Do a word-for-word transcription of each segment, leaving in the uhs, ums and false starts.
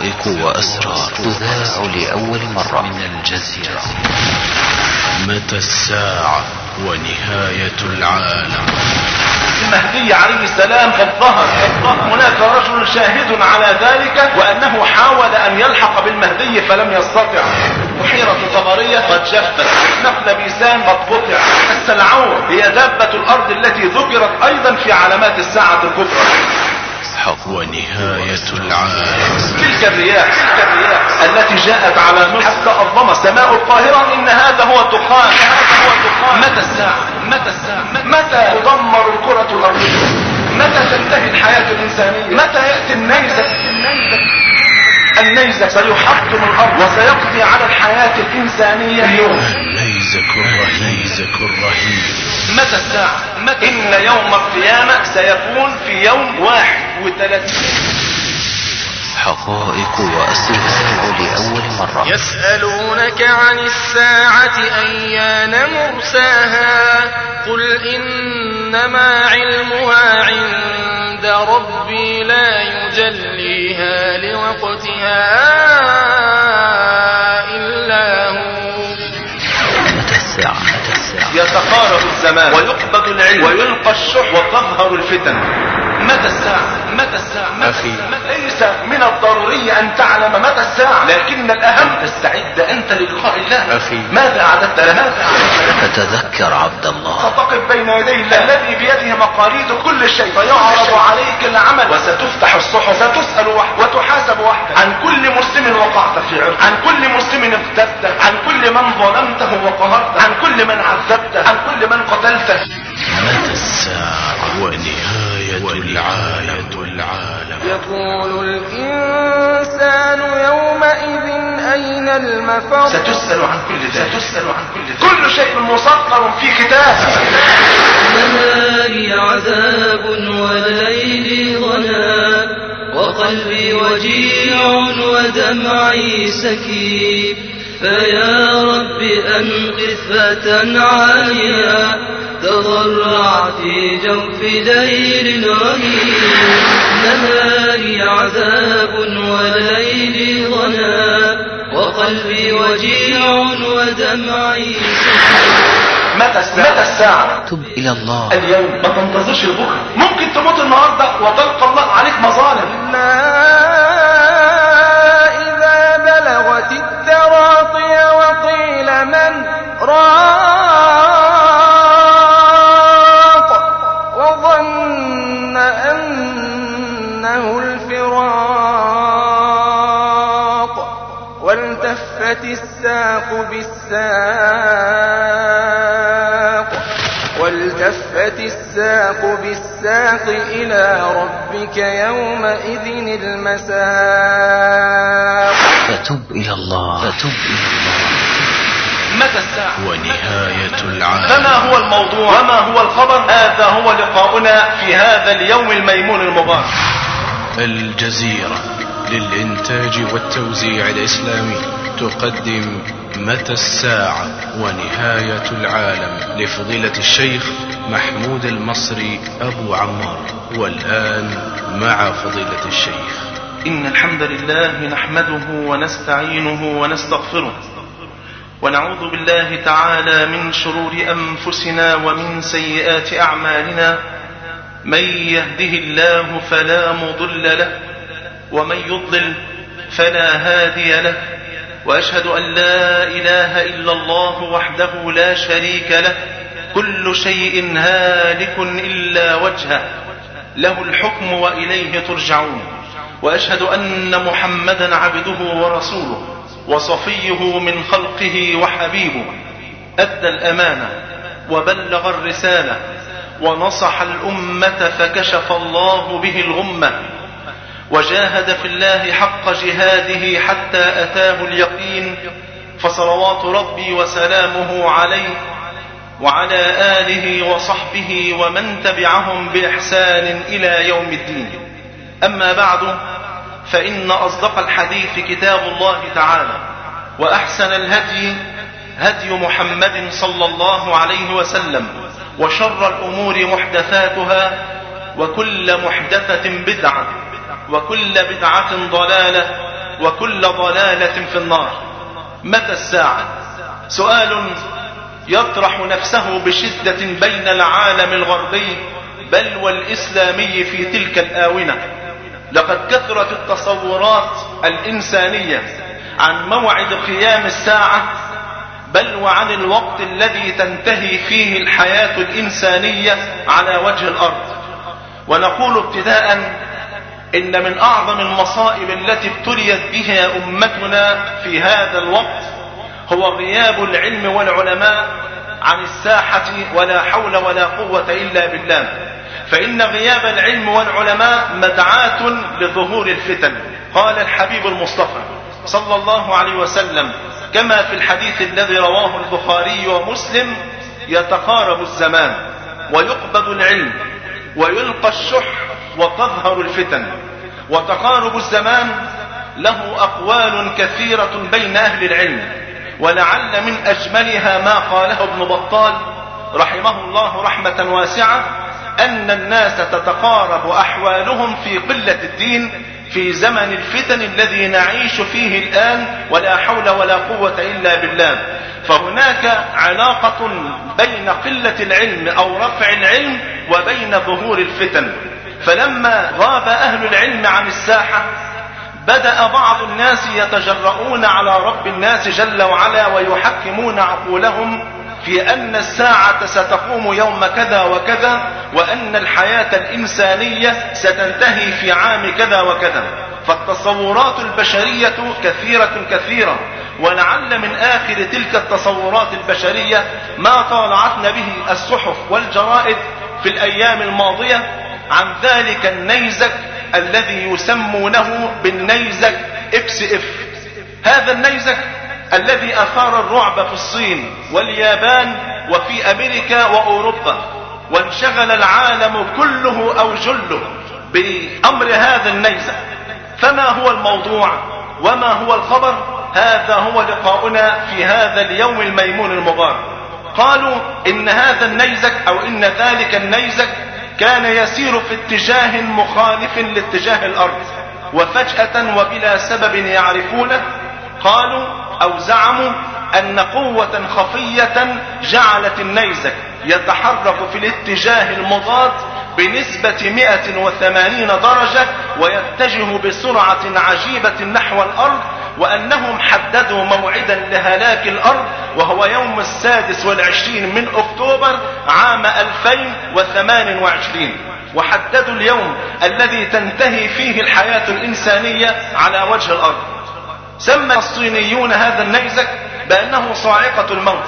حقائق وأسرار تذاع لأول مرة من الجزيرة. متى الساعة ونهاية العالم؟ المهدي عليه السلام قد ظهر. هناك رجل شاهد على ذلك وأنه حاول أن يلحق بالمهدي فلم يستطع. بحيرة طبرية قد جفت، نخل بيسان قد قطع، السلعون هي دابة الأرض التي ذكرت أيضا في علامات الساعة الكبرى. ونهاية العالم. تلك الرياح تلك الرياح التي جاءت على مصر حتى أظلم سماء القاهرة، إن هذا هو الدخان. متى الساعة؟ متى الساعة؟ متى تدمر الكرة الأرضية؟ متى تنتهي الحياة الإنسانية؟ متى يأتي النيزك؟ النيزك سيحطم الأرض وسيقضي على الحياة الإنسانية اليوم. النيزك الرهيزك الرهيب. متى الساعة؟ متى؟ إن يوم القيامة سيكون في يوم واحد وثلاثين. حقائق وأسرار لأول مرة. يسألونك عن الساعة أيان مرساها قل إنما علمها عند ربي لا يجليها لوقتها إلا هو. متى الساعة؟ متى الساعة؟ يتقارب الزمان ويقبض العلم ويلقى الشح وتظهر الفتن. متى الساعة؟ متى الساعة؟ أخي ليس من الضروري أن تعلم متى الساعة، لكن الأهم تستعد أنت للقاء الله. أخي ماذا أعددت لها؟ فتذكر عبد الله. ستقف بين يدي الله الذي بيده مقاليد كل شيء، فيعرض عليك العمل وستفتح الصحف، ستسأل وحدك وتحاسب وحدك عن كل مسلم وقعت في عرض، عن كل مسلم اغتبته، عن كل من ظلمته وقهرته، عن كل من عذبته، عن كل من قتلته. متى الساعة ونهاية العالم العالم. يقول الإنسان يومئذ أين المفر. ستسأل عن كل ذلك، ستسأل عن كل ذلك. كل شيء مسطر في كتاب. النهار عذاب والليل ظلام وقلبي وجيع ودمعي سكيب فيا رب أنقذ فتى عاليا تضرع في جوف ليل رهيب. نهاري عذاب والليل ظلام وقلبي وجيع ودمعي متى الساعة؟ متى الساعة؟ تب إلى الله اليوم، ما تنتظرش بكرة. ممكن تموت النهاردة وتلقى الله عليك مظالم. إذا بلغت التراقي وقيل من راق وظن أنه الفراق والتفت الساق بالساق والتفت الساق بالساق إلى ربك يومئذ المساق. فتب إلى الله فتب إلى الله. متى الساعة؟ ونهاية العالم. فما هو الموضوع وما هو الخبر؟ هذا هو لقاؤنا في هذا اليوم الميمون المبارك. الجزيرة للإنتاج والتوزيع الإسلامي تقدم متى الساعة ونهاية العالم لفضيلة الشيخ محمود المصري أبو عمار. والآن مع فضيلة الشيخ. إن الحمد لله نحمده ونستعينه ونستغفره ونعوذ بالله تعالى من شرور أنفسنا ومن سيئات أعمالنا. من يهده الله فلا مضل له ومن يضلل فلا هادي له. وأشهد أن لا إله إلا الله وحده لا شريك له. كل شيء هالك إلا وجهه له الحكم وإليه ترجعون. وأشهد أن محمدا عبده ورسوله وصفيه من خلقه وحبيبه. أدى الأمانة وبلغ الرسالة ونصح الأمة فكشف الله به الغمة وجاهد في الله حق جهاده حتى أتاه اليقين. فصلوات ربي وسلامه عليه وعلى آله وصحبه ومن تبعهم بإحسان إلى يوم الدين. أما بعد، فإن أصدق الحديث كتاب الله تعالى، وأحسن الهدي هدي محمد صلى الله عليه وسلم، وشر الأمور محدثاتها، وكل محدثة بدعة، وكل بدعة ضلالة، وكل ضلالة في النار. متى الساعة؟ سؤال يطرح نفسه بشدة بين العالم الغربي بل والإسلامي في تلك الآونة. لقد كثرت التصورات الإنسانية عن موعد قيام الساعة بل وعن الوقت الذي تنتهي فيه الحياة الإنسانية على وجه الأرض. ونقول ابتداء إن من أعظم المصائب التي ابتليت بها أمتنا في هذا الوقت هو غياب العلم والعلماء عن الساحة، ولا حول ولا قوة إلا بالله. فإن غياب العلم والعلماء مدعاة لظهور الفتن. قال الحبيب المصطفى صلى الله عليه وسلم كما في الحديث الذي رواه البخاري ومسلم: يتقارب الزمان ويقبض العلم ويلقى الشح وتظهر الفتن. وتقارب الزمان له أقوال كثيرة بين أهل العلم، ولعل من أجملها ما قاله ابن بطال رحمه الله رحمة واسعة: أن الناس تتقارب أحوالهم في قلة الدين في زمن الفتن الذي نعيش فيه الآن، ولا حول ولا قوة إلا بالله. فهناك علاقة بين قلة العلم أو رفع العلم وبين ظهور الفتن. فلما غاب أهل العلم عن الساحة بدأ بعض الناس يتجرؤون على رب الناس جل وعلا ويحكمون عقولهم في أن الساعة ستقوم يوم كذا وكذا، وأن الحياة الإنسانية ستنتهي في عام كذا وكذا. فالتصورات البشرية كثيرة كثيرة، ولعل من آخر تلك التصورات البشرية ما طالعتنا به الصحف والجرائد في الأيام الماضية عن ذلك النيزك الذي يسمونه بالنيزك إكس إف. هذا النيزك الذي أثار الرعب في الصين واليابان وفي أمريكا وأوروبا، وانشغل العالم كله أو جله بأمر هذا النيزك. فما هو الموضوع وما هو الخبر؟ هذا هو لقاؤنا في هذا اليوم الميمون المبارك. قالوا إن هذا النيزك أو إن ذلك النيزك كان يسير في اتجاه مخالف لاتجاه الأرض، وفجأة وبلا سبب يعرفونه قالوا أو زعموا أن قوة خفية جعلت النيزك يتحرك في الاتجاه المضاد بنسبة مئة وثمانين درجة ويتجه بسرعة عجيبة نحو الأرض، وأنهم حددوا موعدا لهلاك الأرض وهو يوم السادس والعشرين من أكتوبر عام ألفين وثمان وعشرين، وحددوا اليوم الذي تنتهي فيه الحياة الإنسانية على وجه الأرض. سمى الصينيون هذا النيزك بأنه صاعقة الموت،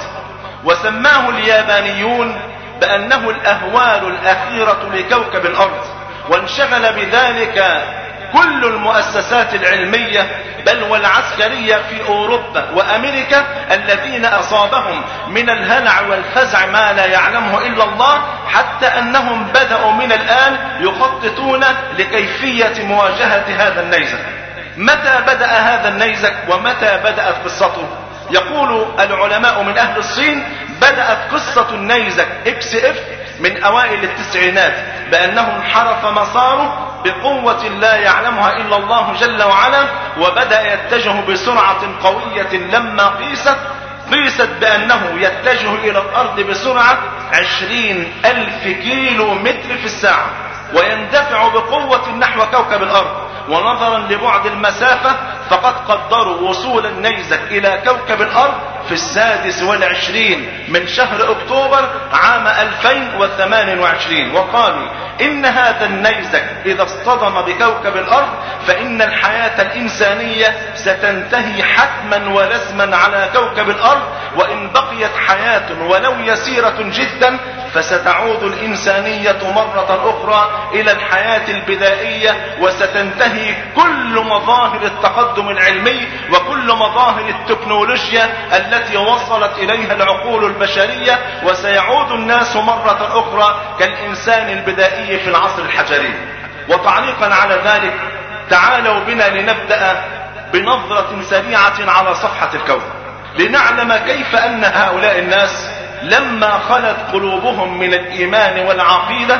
وسماه اليابانيون بأنه الأهوال الأخيرة لكوكب الأرض. وانشغل بذلك كل المؤسسات العلمية بل والعسكرية في أوروبا وأمريكا الذين أصابهم من الهلع والفزع ما لا يعلمه إلا الله، حتى أنهم بدأوا من الآن يخططون لكيفية مواجهة هذا النيزك. متى بدأ هذا النيزك ومتى بدأت قصته؟ يقول العلماء من أهل الصين بدأت قصة النيزك إكس إف من أوائل التسعينات، بأنه انحرف مساره بقوة لا يعلمها إلا الله جل وعلا، وبدأ يتجه بسرعة قوية لما قيست قيست بأنه يتجه إلى الأرض بسرعة عشرين ألف كيلو متر في الساعة، ويندفع بقوة نحو كوكب الأرض. ونظرا لبعد المسافة فقد قدروا وصول النيزك إلى كوكب الأرض في السادس والعشرين من شهر أكتوبر عام ألفين وثمان وعشرين، وقالوا إن هذا النيزك إذا اصطدم بكوكب الأرض فإن الحياة الإنسانية ستنتهي حتما ولزما على كوكب الأرض، وإن بقيت حياة ولو يسيرة جدا فستعود الإنسانية مرة أخرى إلى الحياة البدائية، وستنتهي كل مظاهر التقدم العلمي وكل مظاهر التكنولوجيا التي وصلت إليها العقول البشرية، وسيعود الناس مرة أخرى كالإنسان البدائي في العصر الحجري. وتعليقا على ذلك تعالوا بنا لنبدأ بنظرة سريعة على صفحة الكون لنعلم كيف أن هؤلاء الناس لما خلت قلوبهم من الإيمان والعقيدة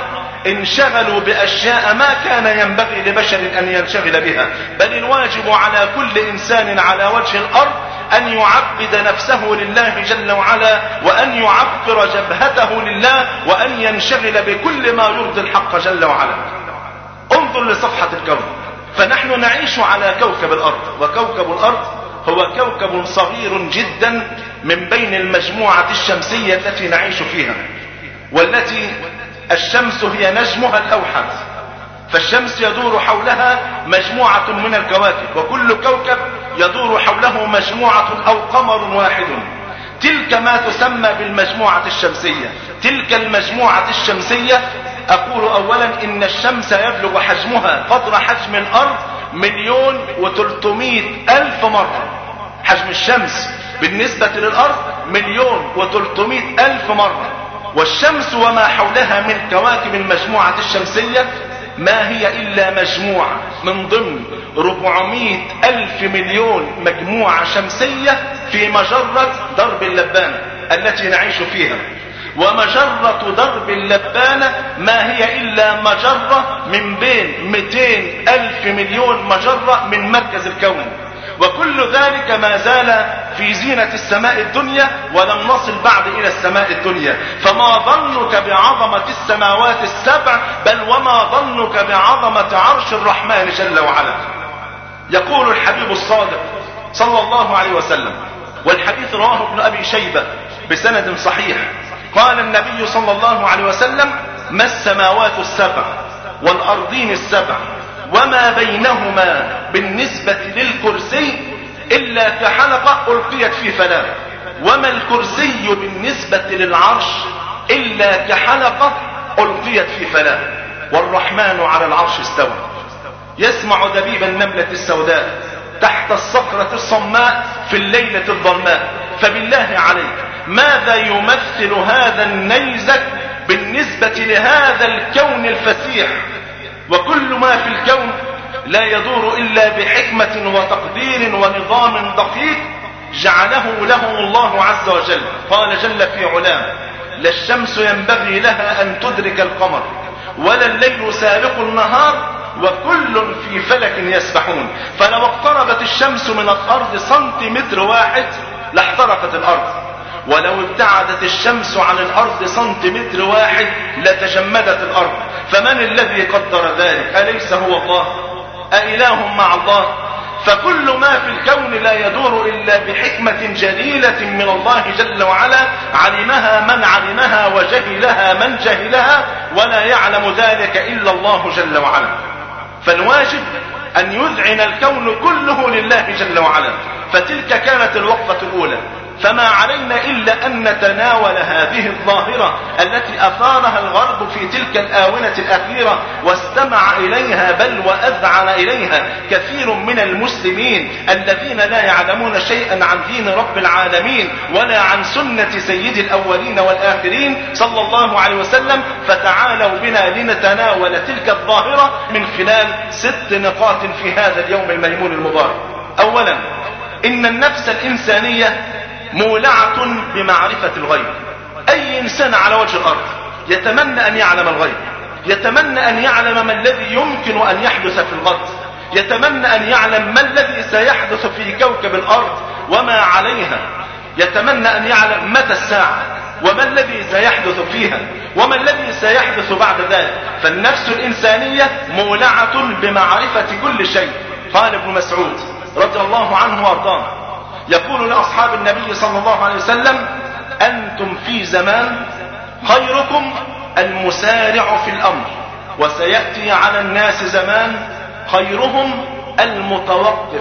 انشغلوا بأشياء ما كان ينبغي لبشر أن ينشغل بها، بل الواجب على كل إنسان على وجه الأرض أن يعبد نفسه لله جل وعلا، وأن يعبر جبهته لله، وأن ينشغل بكل ما يرضي الحق جل وعلا. انظر لصفحة الكون، فنحن نعيش على كوكب الأرض، وكوكب الأرض هو كوكب صغير جدا من بين المجموعة الشمسية التي نعيش فيها، والتي الشمس هي نجمها الأوحد، فالشمس يدور حولها مجموعة من الكواكب، وكل كوكب يدور حوله مجموعة أو قمر واحد. تلك ما تسمى بالمجموعة الشمسية. تلك المجموعة الشمسية أقول أولا إن الشمس يبلغ حجمها قدر حجم الأرض مليون وتلتمائة ألف مرة. حجم الشمس بالنسبة للأرض مليون وتلتمائة ألف مرة، والشمس وما حولها من كواكب المجموعة الشمسية ما هي إلا مجموعة من ضمن أربعمائة ألف مليون مجموعة شمسية في مجرة درب اللبانة التي نعيش فيها. ومجرة درب اللبانة ما هي إلا مجرة من بين مئتين ألف مليون مجرة من مركز الكون، وكل ذلك ما زال في زينة السماء الدنيا، ولم نصل بعد إلى السماء الدنيا. فما ظنك بعظمة السماوات السبع، بل وما ظنك بعظمة عرش الرحمن جل وعلا. يقول الحبيب الصادق صلى الله عليه وسلم، والحديث رواه ابن أبي شيبة بسند صحيح، قال النبي صلى الله عليه وسلم: ما السماوات السبع والأرضين السبع وما بينهما بالنسبة للكرسي إلا كحلقة ألقيت في فلاة، وما الكرسي بالنسبة للعرش إلا كحلقة ألقيت في فلاة، والرحمن على العرش استوى. يسمع دبيب النملة السوداء تحت الصخرة الصماء في الليلة الظلماء. فبالله عليك ماذا يمثل هذا النيزك بالنسبة لهذا الكون الفسيح؟ وكل ما في الكون لا يدور إلا بحكمة وتقدير ونظام دقيق جعله له الله عز وجل. قال جل في علاه: لا الشمس ينبغي لها أن تدرك القمر ولا الليل سابق النهار وكل في فلك يسبحون. فلو اقتربت الشمس من الأرض سنتيمتر واحد لاحترقت الأرض، ولو ابتعدت الشمس عن الأرض سنتيمتر واحد لتجمدت الأرض. فمن الذي قدر ذلك؟ أليس هو الله؟ أإله مع الله؟ فكل ما في الكون لا يدور إلا بحكمة جليلة من الله جل وعلا، علمها من علمها وجهلها من جهلها، ولا يعلم ذلك إلا الله جل وعلا. فالواجب أن يذعن الكون كله لله جل وعلا. فتلك كانت الوقفة الأولى، فما علينا إلا أن نتناول هذه الظاهرة التي أثارها الغرب في تلك الآونة الأخيرة واستمع إليها بل وأذعن إليها كثير من المسلمين الذين لا يعلمون شيئا عن دين رب العالمين ولا عن سنة سيد الأولين والآخرين صلى الله عليه وسلم. فتعالوا بنا لنتناول تلك الظاهرة من خلال ست نقاط في هذا اليوم الميمون المبارك. أولا، إن النفس الإنسانية مولعة بمعرفة الغيب. أي إنسان على وجه الأرض يتمنى أن يعلم الغيب، يتمنى أن يعلم ما الذي يمكن أن يحدث في الغد، يتمنى أن يعلم ما الذي سيحدث في كوكب الأرض وما عليها، يتمنى أن يعلم متى الساعة وما الذي سيحدث فيها وما الذي سيحدث بعد ذلك. فالنفس الإنسانية مولعة بمعرفة كل شيء. قال ابن مسعود رضي الله عنه وارضاه يقول لأصحاب النبي صلى الله عليه وسلم: أنتم في زمان خيركم المسارع في الأمر، وسيأتي على الناس زمان خيرهم المتوقف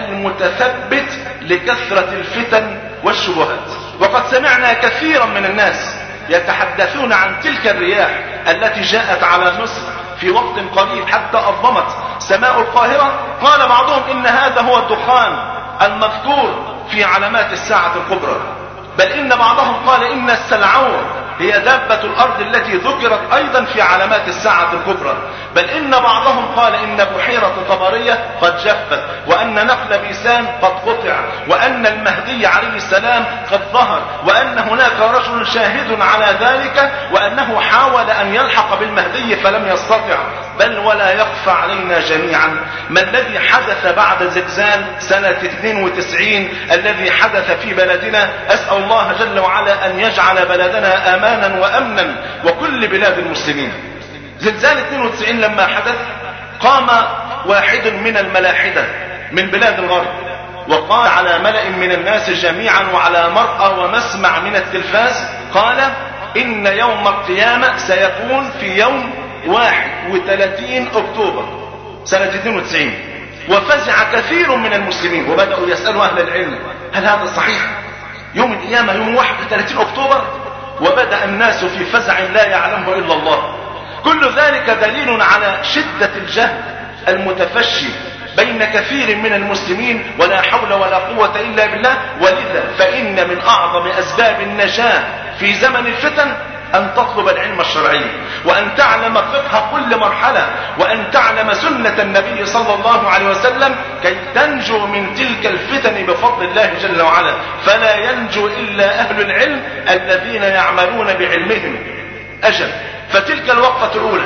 المتثبت لكثرة الفتن والشبهات. وقد سمعنا كثيرا من الناس يتحدثون عن تلك الرياح التي جاءت على مصر في وقت قريب حتى أظلمت سماء القاهرة. قال بعضهم إن هذا هو الدخان المذكور في علامات الساعة الكبرى، بل إن بعضهم قال إن السلعون هي دابة الأرض التي ذكرت أيضا في علامات الساعة الكبرى، بل إن بعضهم قال إن بحيرة طبرية قد جفت، وأن نخل بيسان قد قطع، وأن المهدي عليه السلام قد ظهر، وأن هناك رجل شاهد على ذلك، وأنه حاول أن يلحق بالمهدي فلم يستطع. بل ولا يخفى علينا جميعا ما الذي حدث بعد زلزال سنة اثنين وتسعين الذي حدث في بلدنا. أسأل الله جل وعلا أن يجعل بلدنا آمانا وأمنا وكل بلاد المسلمين. زلزال اثنين وتسعين لما حدث قام واحد من الملاحدة من بلاد الغرب وقال على ملأ من الناس جميعا وعلى مرأى ومسمع من التلفاز، قال إن يوم القيامة سيكون في يوم واحد وثلاثين أكتوبر سنة اثنين وتسعين. وفزع كثير من المسلمين وبدأوا يسألوا أهل العلم هل هذا صحيح؟ يوم القيامة يوم واحد وثلاثين أكتوبر؟ وبدأ الناس في فزع لا يعلمه إلا الله. كل ذلك دليل على شدة الجهل المتفشي بين كثير من المسلمين، ولا حول ولا قوة إلا بالله. ولذا فإن من أعظم أسباب النجاة في زمن الفتن أن تطلب العلم الشرعي، وأن تعلم فقه كل مرحلة، وأن تعلم سنة النبي صلى الله عليه وسلم كي تنجو من تلك الفتن بفضل الله جل وعلا. فلا ينجو إلا أهل العلم الذين يعملون بعلمهم. أجل، فتلك الوقفة الأولى.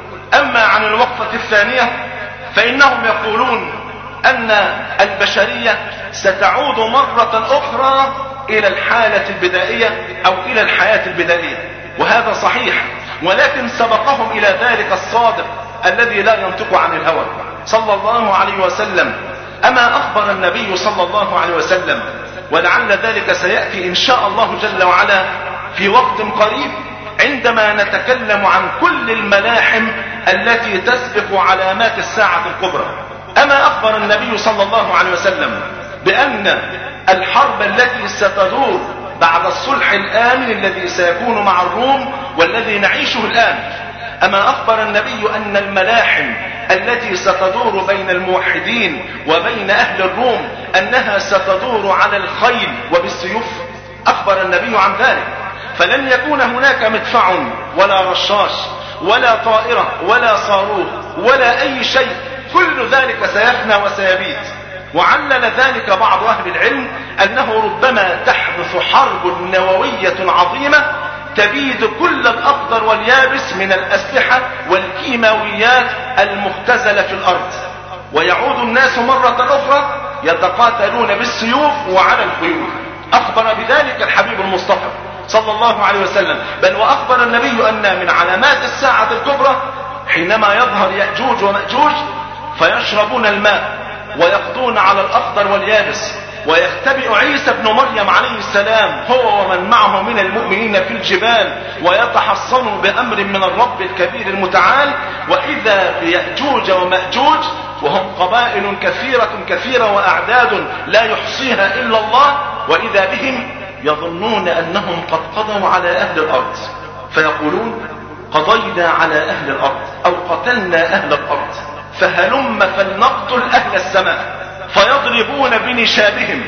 أما عن الوقفة الثانية فإنهم يقولون أن البشرية ستعود مرة أخرى إلى الحالة البدائية أو إلى الحياة البدائية، وهذا صحيح، ولكن سبقهم إلى ذلك الصادق الذي لا ينطق عن الهوى صلى الله عليه وسلم. أما أخبر النبي صلى الله عليه وسلم، ولعل ذلك سيأتي إن شاء الله جل وعلا في وقت قريب عندما نتكلم عن كل الملاحم التي تسبق علامات الساعة الكبرى. أما أخبر النبي صلى الله عليه وسلم بأن الحرب التي ستدور بعد الصلح الآمن الذي سيكون مع الروم والذي نعيشه الآن، أما أخبر النبي أن الملاحم التي ستدور بين الموحدين وبين أهل الروم أنها ستدور على الخيل وبالسيوف؟ أخبر النبي عن ذلك. فلن يكون هناك مدفع ولا رشاش ولا طائرة ولا صاروخ ولا أي شيء، كل ذلك سيفنى وسيبيد. وعلل ذلك بعض أهل العلم أنه ربما تحدث حرب نووية عظيمة تبيد كل الأخضر واليابس من الأسلحة والكيماويات المختزلة في الأرض، ويعود الناس مرة أخرى يتقاتلون بالسيوف وعلى الخيول. أخبر بذلك الحبيب المصطفى صلى الله عليه وسلم. بل وأخبر النبي أن من علامات الساعة الكبرى حينما يظهر يأجوج ومأجوج فيشربون الماء ويقضون على الأخضر واليابس، ويختبئ عيسى بن مريم عليه السلام هو ومن معه من المؤمنين في الجبال ويتحصنوا بأمر من الرب الكبير المتعال، وإذا بيأجوج ومأجوج وهم قبائل كثيرة كثيرة وأعداد لا يحصيها إلا الله، وإذا بهم يظنون أنهم قد قضوا على أهل الأرض، فيقولون قضينا على أهل الأرض أو قتلنا أهل الأرض، فهلم فلنقتل أهل السماء، فيضربون بنشابهم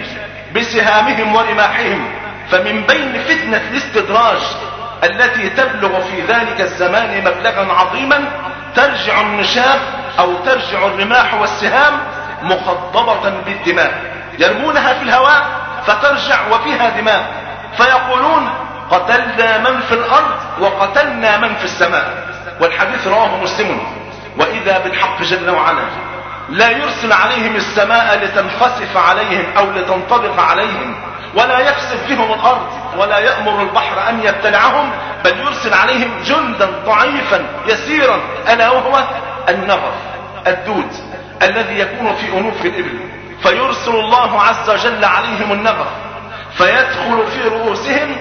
بسهامهم ورماحهم. فمن بين فتنة الاستدراج التي تبلغ في ذلك الزمان مبلغا عظيما ترجع النشاب أو ترجع الرماح والسهام مخضبة بالدماء، يرمونها في الهواء فترجع وفيها دماء، فيقولون قتلنا من في الأرض وقتلنا من في السماء. والحديث رواه مسلم. وإذا بالحق جل وعلا لا يرسل عليهم السماء لتنخسف عليهم أو لتنطبق عليهم، ولا يخسف بهم الأرض، ولا يأمر البحر أن يبتلعهم، بل يرسل عليهم جندا ضعيفا يسيرا، ألا وهو النغف الدود الذي يكون في أنوف الإبل، فيرسل الله عز وجل عليهم النغف فيدخل في رؤوسهم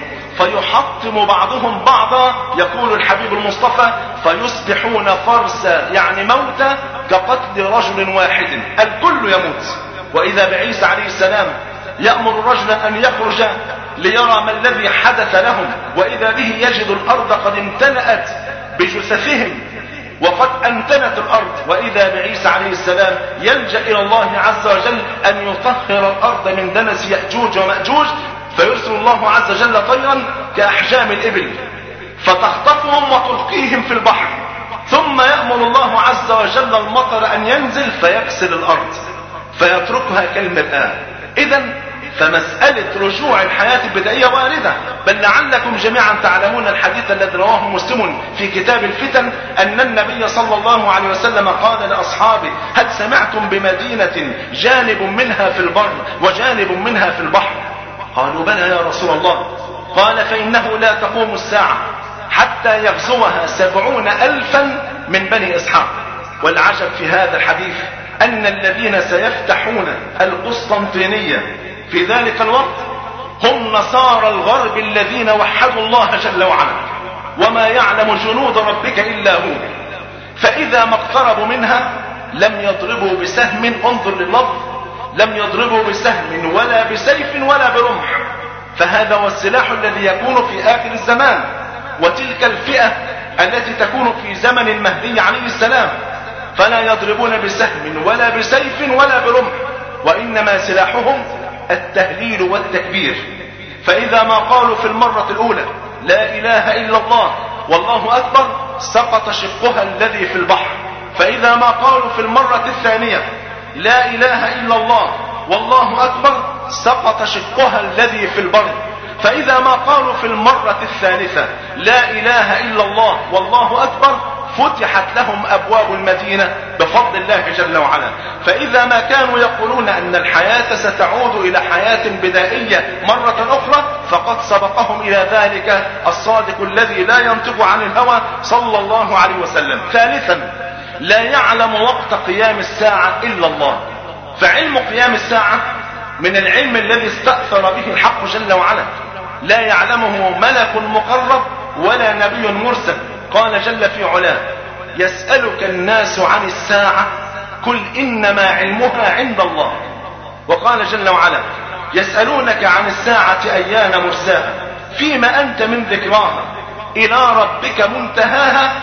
فيحطم بعضهم بعضا، يقول الحبيب المصطفى فيصبحون فرسا يعني موتى كقتل رجل واحد، الكل يموت. وإذا بعيسى عليه السلام يأمر رجلا أن يخرج ليرى ما الذي حدث لهم، وإذا به يجد الأرض قد امتلأت بجثثهم وقد أنتنت الأرض، وإذا بعيسى عليه السلام يلجأ إلى الله عز وجل أن يطهر الأرض من دنس يأجوج ومأجوج، فيرسل الله عز وجل طيرا كأحجام الإبل فتخطفهم وتلقيهم في البحر، ثم يأمر الله عز وجل المطر أن ينزل فيغسل الأرض فيتركها كالمرآة. إذن فمسألة رجوع الحياة البدائية واردة، بل لعلكم جميعا تعلمون الحديث الذي رواه مسلم في كتاب الفتن أن النبي صلى الله عليه وسلم قال لأصحابه: هل سمعتم بمدينة جانب منها في البر وجانب منها في البحر؟ قالوا: بلى يا رسول الله. قال: فإنه لا تقوم الساعة حتى يغزوها سبعون ألفا من بني إسحاق. والعجب في هذا الحديث أن الذين سيفتحون القسطنطينية في ذلك الوقت هم نصارى الغرب الذين وحدوا الله جل وعلا، وما يعلم جنود ربك إلا هو. فإذا ما اقتربوا منها لم يضربوا بسهم، انظر لللفظ، لم يضربوا بسهم ولا بسيف ولا برمح، فهذا هو السلاح الذي يكون في آخر الزمان، وتلك الفئة التي تكون في زمن المهدي عليه السلام، فلا يضربون بسهم ولا بسيف ولا برمح، وإنما سلاحهم التهليل والتكبير. فإذا ما قالوا في المرة الأولى لا إله إلا الله والله أكبر سقط شقها الذي في البحر، فإذا ما قالوا في المرة الثانية لا إله إلا الله والله أكبر سقط شقها الذي في البر، فإذا ما قالوا في المرة الثالثة لا إله إلا الله والله أكبر فتحت لهم أبواب المدينة بفضل الله جل وعلا. فإذا ما كانوا يقولون أن الحياة ستعود إلى حياة بدائية مرة أخرى فقد سبقهم إلى ذلك الصادق الذي لا ينطق عن الهوى صلى الله عليه وسلم. ثالثا، لا يعلم وقت قيام الساعة إلا الله، فعلم قيام الساعة من العلم الذي استأثر به الحق جل وعلا، لا يعلمه ملك مقرب ولا نبي مرسل. قال جل في علاه: يسألك الناس عن الساعة قل إنما علمها عند الله. وقال جل وعلا: يسألونك عن الساعة أيان مرساها فيما أنت من ذكراها إلى ربك منتهاها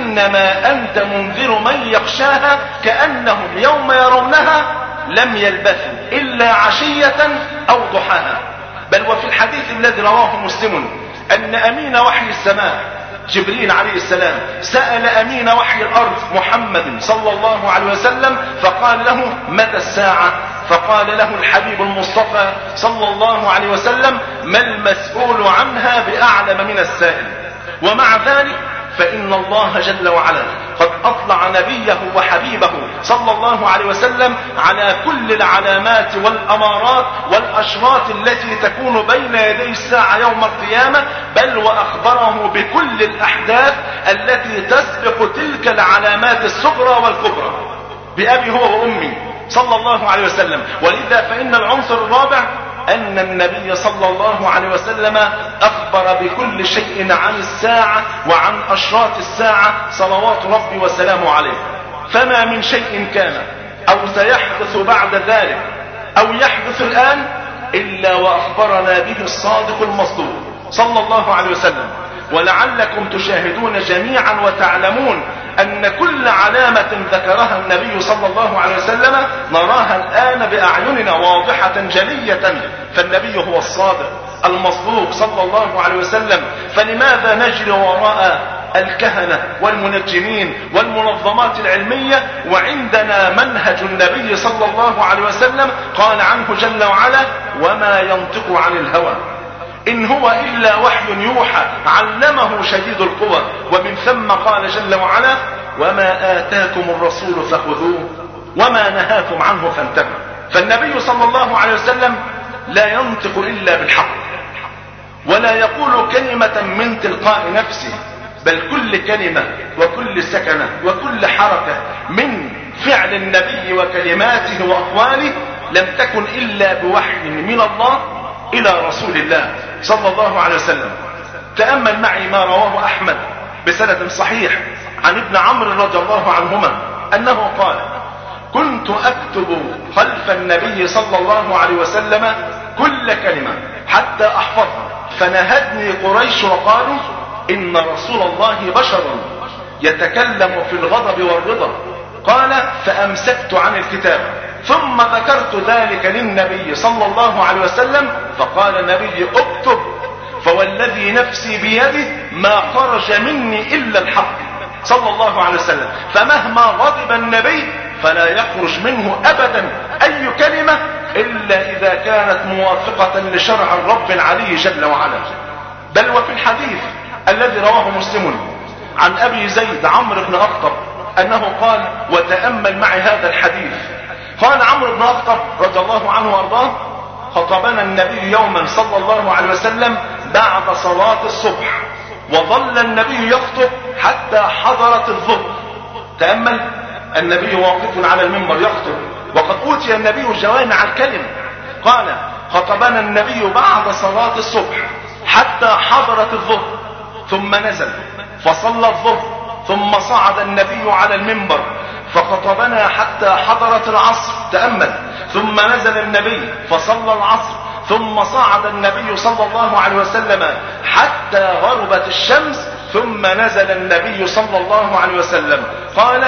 إنما أنت منذر من يخشاها كأنهم يوم يرونها لم يلبثوا إلا عشية أو ضحاها. بل وفي الحديث الذي رواه مسلم أن أمين وحي السماء جبريل عليه السلام سأل أمين وحي الأرض محمد صلى الله عليه وسلم فقال له: متى الساعة؟ فقال له الحبيب المصطفى صلى الله عليه وسلم: ما المسؤول عنها بأعلم من السائل. ومع ذلك فإن الله جل وعلا قد أطلع نبيه وحبيبه صلى الله عليه وسلم على كل العلامات والأمارات والأشراط التي تكون بين يدي الساعة يوم القيامة، بل وأخبره بكل الأحداث التي تسبق تلك العلامات الصغرى والكبرى بأبي هو وأمي صلى الله عليه وسلم. ولذا فإن العنصر الرابع أن النبي صلى الله عليه وسلم أخبر بكل شيء عن الساعة وعن أشراط الساعة صلوات ربي وسلامه عليه. فما من شيء كان أو سيحدث بعد ذلك أو يحدث الآن إلا وأخبرنا به الصادق المصدوق صلى الله عليه وسلم. ولعلكم تشاهدون جميعا وتعلمون أن كل علامة ذكرها النبي صلى الله عليه وسلم نراها الآن بأعيننا واضحة جلية، فالنبي هو الصادق المصدوق صلى الله عليه وسلم. فلماذا نجري وراء الكهنة والمنجمين والمنظمات العلمية وعندنا منهج النبي صلى الله عليه وسلم قال عنه جل وعلا: وما ينطق عن الهوى إن هو إلا وحي يوحى علمه شديد القوى. ومن ثم قال جل وعلا: وما آتاكم الرسول فخذوه وما نهاكم عنه فانتهوا. فالنبي صلى الله عليه وسلم لا ينطق إلا بالحق، ولا يقول كلمة من تلقاء نفسه، بل كل كلمة وكل سكنة وكل حركة من فعل النبي وكلماته وأقواله لم تكن إلا بوحي من الله إلى رسول الله صلى الله عليه وسلم. تأمل معي ما رواه أحمد بسند صحيح عن ابن عمرو رضي الله عنهما أنه قال: كنت أكتب خلف النبي صلى الله عليه وسلم كل كلمة حتى أحفظها، فنهدني قريش وقالوا: إن رسول الله بشر يتكلم في الغضب والرضا. قال: فأمسكت عن الكتاب ثم ذكرت ذلك للنبي صلى الله عليه وسلم فقال النبي: اكتب، فوالذي نفسي بيده ما خرج مني إلا الحق صلى الله عليه وسلم. فمهما غضب النبي فلا يخرج منه أبدا أي كلمة إلا إذا كانت موافقة لشرع الرب العلي جل وعلا. بل وفي الحديث الذي رواه مسلم عن أبي زيد عمرو بن أخطب أنه قال، وتأمل معي هذا الحديث، قال عمرو بن أخطب رضي الله عنه وارضاه: خطبنا النبي يوما صلى الله عليه وسلم بعد صلاة الصبح، وظل النبي يخطب حتى حضرت الظهر. تأمل، النبي واقف على المنبر يخطب وقد أوتي النبي جوامع الكلم. قال: خطبنا النبي بعد صلاة الصبح حتى حضرت الظهر، ثم نزل فصلى الظهر، ثم صعد النبي على المنبر فخطبنا حتى حضرت العصر. تأمل، ثم نزل النبي فصلى العصر، ثم صعد النبي صلى الله عليه وسلم حتى غربت الشمس، ثم نزل النبي صلى الله عليه وسلم. قال: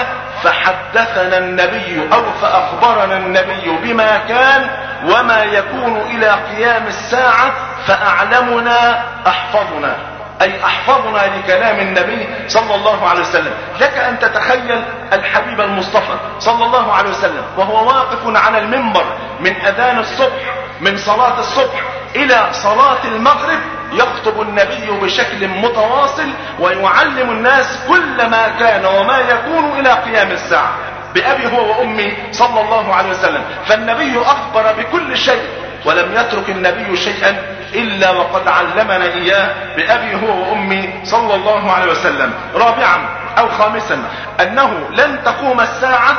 فحدثنا النبي أو فأخبرنا النبي بما كان وما يكون إلى قيام الساعة، فأعلمنا أحفظنا، أي أحفظنا لكلام النبي صلى الله عليه وسلم. لك أن تتخيل الحبيب المصطفى صلى الله عليه وسلم وهو واقف على المنبر من أذان الصبح، من صلاة الصبح إلى صلاة المغرب، يخطب النبي بشكل متواصل ويعلم الناس كل ما كان وما يكون إلى قيام الساعة بأبي هو وأمي صلى الله عليه وسلم. فالنبي أخبر بكل شيء ولم يترك النبي شيئا إلا وقد علمنا إياه بأبي هو وأمي صلى الله عليه وسلم. رابعا أو خامسا أنه لن تقوم الساعة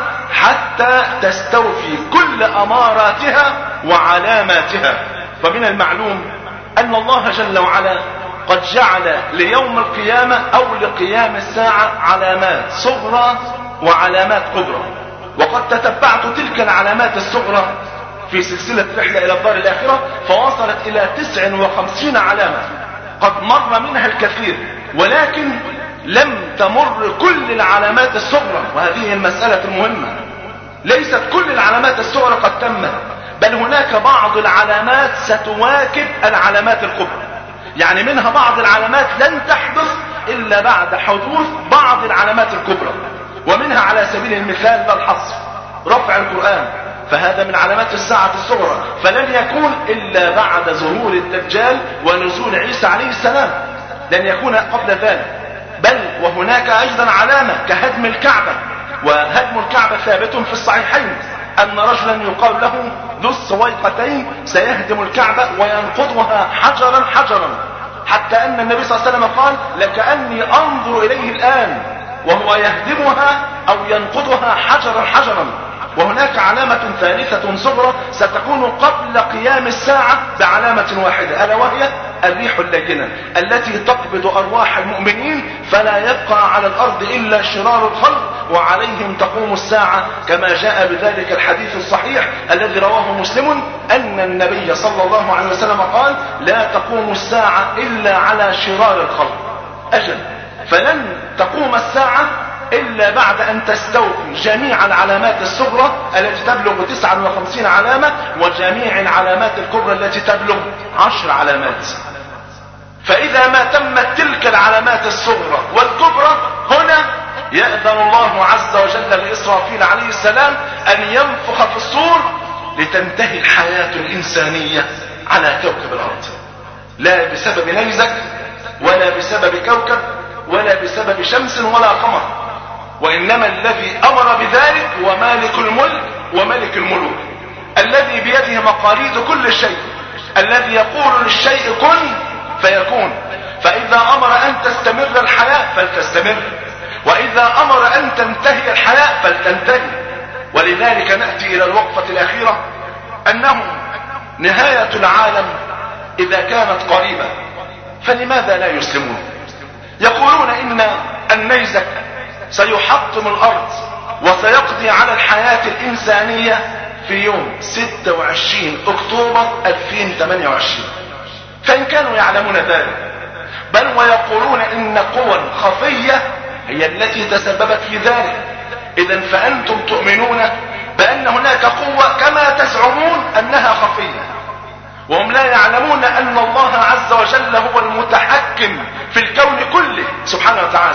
حتى تستوفي كل أماراتها وعلاماتها. ومن المعلوم أن الله جل وعلا قد جعل ليوم القيامة أو لقيام الساعة علامات صغرى وعلامات كبرى، وقد تتبعت تلك العلامات الصغرى في سلسلة رحلة إلى الدار الآخرة فوصلت إلى تسع وخمسين علامة، قد مر منها الكثير، ولكن لم تمر كل العلامات الصغرى. وهذه المسألة المهمة، ليست كل العلامات الصغرى قد تمت، بل هناك بعض العلامات ستواكب العلامات الكبرى. يعني منها بعض العلامات لن تحدث إلا بعد حدوث بعض العلامات الكبرى. ومنها على سبيل المثال والحصر رفع القرآن، فهذا من علامات الساعة الصغرى، فلن يكون إلا بعد ظهور الدجال ونزول عيسى عليه السلام، لن يكون قبل ذلك. بل وهناك أيضا علامة كهدم الكعبة، وهدم الكعبة ثابت في الصحيحين أن رجلا يقال له ذو السويقتين سيهدم الكعبة وينقضها حجرا حجرا، حتى أن النبي صلى الله عليه وسلم قال: لكأني أنظر إليه الآن وهو يهدمها أو ينقضها حجرا حجرا. وهناك علامة ثالثة صغرى ستكون قبل قيام الساعة بعلامة واحدة، ألا وهي الريح اللينة التي تقبض أرواح المؤمنين فلا يبقى على الأرض إلا شرار الخلق، وعليهم تقوم الساعة، كما جاء بذلك الحديث الصحيح الذي رواه مسلم أن النبي صلى الله عليه وسلم قال: لا تقوم الساعة إلا على شرار الخلق. أجل، فلن تقوم الساعة إلا بعد أن تستوفي جميع العلامات الصغرى التي تبلغ تسعة وخمسين علامة، وجميع العلامات الكبرى التي تبلغ عشر علامات. فإذا ما تمت تلك العلامات الصغرى والكبرى، هنا يأذن الله عز وجل لإسرافيل عليه السلام أن ينفخ في الصور لتنتهي الحياة الإنسانية على كوكب الأرض، لا بسبب نيزك ولا بسبب كوكب ولا بسبب شمس ولا قمر، وإنما الذي أمر بذلك هو مالك الملك وملك الملوك، الذي بيده مقاليد كل شيء، الذي يقول للشيء كن فيكون. فإذا أمر أن تستمر الحياة فلتستمر، وإذا أمر أن تنتهي الحياة فلتنتهي. ولذلك نأتي إلى الوقفة الأخيرة، أنه نهاية العالم إذا كانت قريبة فلماذا لا يسلمون؟ يقولون إن النيزك سيحطم الأرض وسيقضي على الحياة الإنسانية في يوم ستة وعشرين أكتوبر ألفين وثمانية وعشرين، فإن كانوا يعلمون ذلك. بل ويقولون إن قوى خفية هي التي تسببت في ذلك. إذن فأنتم تؤمنون بأن هناك قوة كما تزعمون أنها خفية، وهم لا يعلمون أن الله عز وجل هو المتحكم في الكون كله سبحانه وتعالى.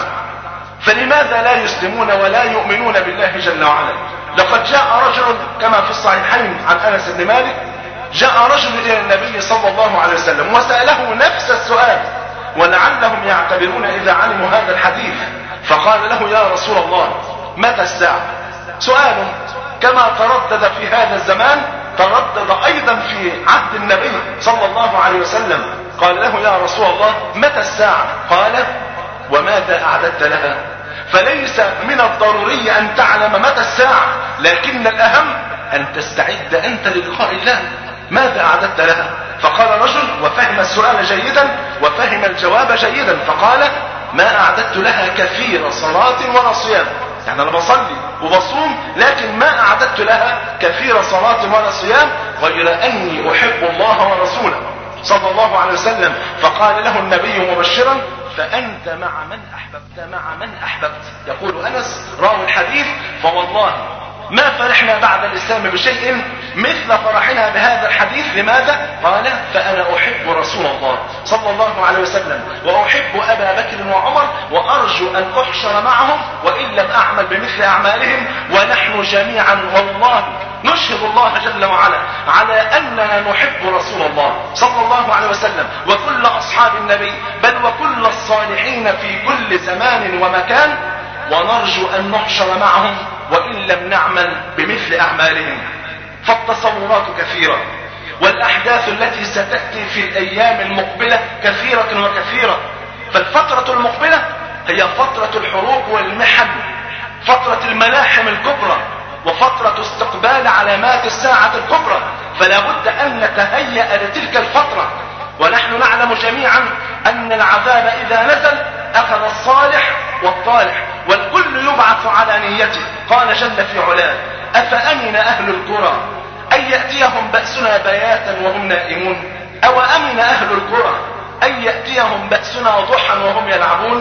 فلماذا لا يسلمون ولا يؤمنون بالله جل وعلا؟ لقد جاء رجل كما في الصحيحين عن أنس بن مالك، جاء رجل إلى النبي صلى الله عليه وسلم وسأله نفس السؤال، ولعلهم يعتبرون إذا علموا هذا الحديث، فقال له يا رسول الله متى الساعة؟ سؤال كما تردد في هذا الزمان تردد أيضا في عهد النبي صلى الله عليه وسلم. قال له يا رسول الله متى الساعة؟ قال وماذا أعددت لها؟ فليس من الضروري أن تعلم متى الساعة، لكن الأهم أن تستعد أنت للقاء الله. ماذا أعددت لها؟ فقال رجل وفهم السؤال جيدا وفهم الجواب جيدا، فقال ما أعددت لها كثير صلاة ولا صيام. يعني أنا بصلي وبصوم، لكن ما أعددت لها كثير صلاة ولا صيام، غير أني أحب الله ورسوله صلى الله عليه وسلم. فقال له النبي مبشرا فأنت مع من أحببت مع من أحببت. يقول أنس راوي الحديث فوالله ما فرحنا بعد الإسلام بشيء مثل فرحنا بهذا الحديث. لماذا؟ قال فأنا أحب رسول الله صلى الله عليه وسلم وأحب أبا بكر وعمر وأرجو أن أحشر معهم وإن لم أعمل بمثل أعمالهم، ونحن جميعا والله نشهد الله جل وعلا على أننا نحب رسول الله صلى الله عليه وسلم وكل أصحاب النبي بل وكل الصالحين في كل زمان ومكان، ونرجو أن نحشر معهم وإن لم نعمل بمثل أعمالهم. فالتصورات كثيرة، والأحداث التي ستأتي في الأيام المقبلة كثيرة وكثيرة. فالفترة المقبلة هي فترة الحروب والمحن، فترة الملاحم الكبرى، وفترة استقبال علامات الساعة الكبرى. فلا بد أن نتهيأ لتلك الفترة. ونحن نعلم جميعا أن العذاب إذا نزل أخذ الصالح والطالح، والكل يبعث على نيته. قال جل في علاه أفأمن أهل القرى أن يأتيهم بأسنا بياتا وهم نائمون، أو أمن أهل القرى أن يأتيهم بأسنا ضحى وهم يلعبون،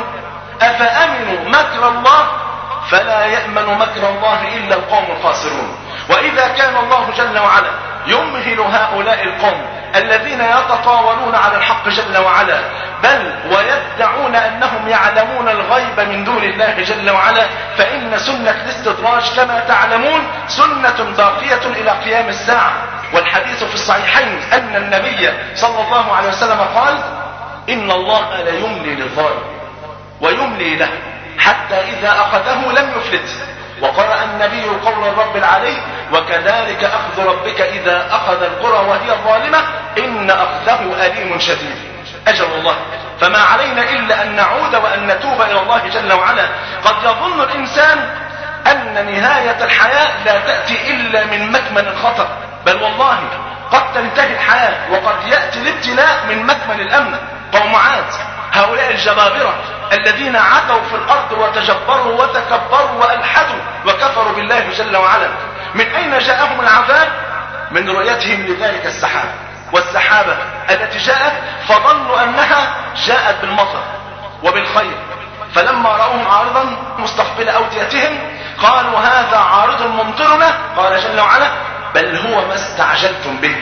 أفأمنوا مكر الله فلا يأمن مكر الله إلا القوم الخاسرون. وإذا كان الله جل وعلا يمهل هؤلاء القوم الذين يتطاولون على الحق جل وعلا، بل ويدعون أنهم يعلمون الغيب من دون الله جل وعلا، فإن سنة الاستدراج كما تعلمون سنة باقية إلى قيام الساعة. والحديث في الصحيحين أن النبي صلى الله عليه وسلم قال إن الله لا يملي للظالم ويملي له حتى إذا أخذه لم يفلته. وقرأ النبي قول الرب العلي وكذلك أخذ ربك إذا أخذ القرى وهي ظالمة إن أخذه أليم شديد. أجل الله. فما علينا إلا أن نعود وأن نتوب إلى الله جل وعلا. قد يظن الإنسان أن نهاية الحياة لا تأتي إلا من مكمن الخطر، بل والله قد تنتهي الحياة وقد يأتي الابتلاء من مكمن الأمن. قوم عاد هؤلاء الجبابرة الذين عتوا في الأرض وتجبروا وتكبروا وألحدوا وكفروا بالله جل وعلا، من أين جاءهم العذاب؟ من رؤيتهم لذلك السحاب، والسحابة التي جاءت فظنوا أنها جاءت بالمطر وبالخير، فلما رأوهم عارضا مستقبل أوديتهم قالوا هذا عارض ممطرنا. قال جل وعلا بل هو ما استعجلتم به،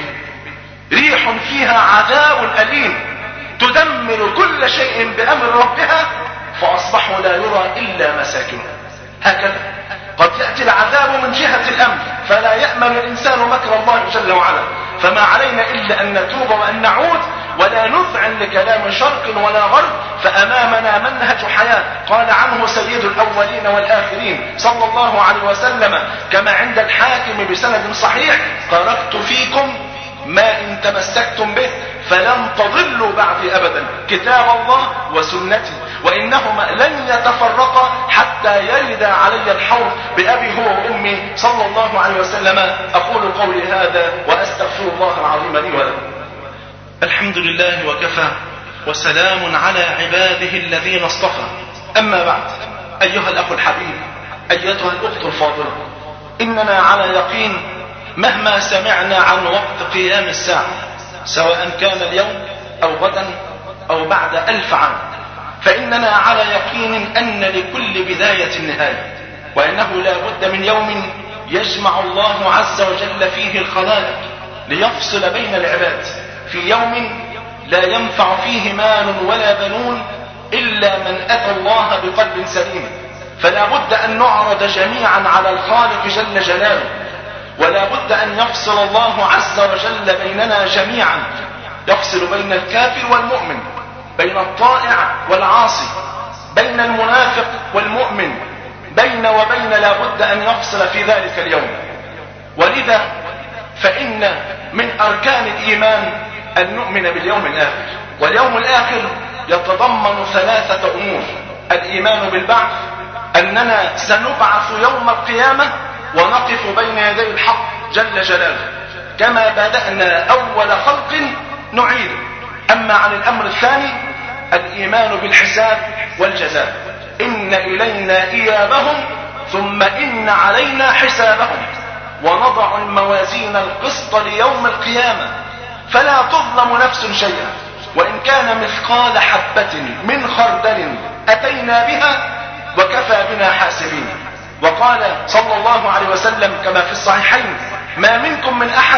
ريح فيها عذاب أليم تدمر كل شيء بأمر ربها فأصبحوا لا يرى إلا مساكنهم. هكذا قد يأتي العذاب من جهة الأمن، فلا يأمن الإنسان مكر الله جل وعلا. فما علينا إلا أن نتوب وأن نعود ولا نذعن لكلام شرق ولا غرب، فأمامنا منهج حياة قال عنه سيد الأولين والآخرين صلى الله عليه وسلم كما عند الحاكم بسند صحيح تركت فيكم ما إن تمسكتم به فلن تضلوا بعدي أبدا، كتاب الله وسنتي، وإنهما لن يتفرقا حتى يرد علي الحوض بأبي هو وأمي صلى الله عليه وسلم. أقول قولي هذا وأستغفر الله العظيم لي ولكم. الحمد لله وكفى وسلام على عباده الذين اصطفى. أما بعد، أيها الأخ الحبيب، أيتها الأخت الفاضلة، إننا على يقين مهما سمعنا عن وقت قيام الساعة سواء كان اليوم أو غدا أو بعد ألف عام، فإننا على يقين أن لكل بداية نهاية، وأنه لا بد من يوم يجمع الله عز وجل فيه الخلائق ليفصل بين العباد في يوم لا ينفع فيه مال ولا بنون إلا من أتى الله بقلب سليم. فلا بد أن نعرض جميعا على الخالق جل جلاله، ولا بد أن يفصل الله عز وجل بيننا جميعا، يفصل بين الكافر والمؤمن، بين الطائع والعاصي، بين المنافق والمؤمن، بين وبين لا بد أن يفصل في ذلك اليوم. ولذا فإن من أركان الإيمان أن نؤمن باليوم الآخر. واليوم الآخر يتضمن ثلاثة أمور: الإيمان بالبعث، أننا سنبعث يوم القيامة ونقف بين يدي الحق جل جلاله كما بدأنا أول خلق نعيده. أما عن الأمر الثاني الإيمان بالحساب والجزاء، إن إلينا إيابهم ثم إن علينا حسابهم، ونضع الموازين القسط ليوم القيامة فلا تظلم نفس شيئا وإن كان مثقال حبة من خردل أتينا بها وكفى بنا حاسبين. وقال صلى الله عليه وسلم كما في الصحيحين: ما منكم من أحد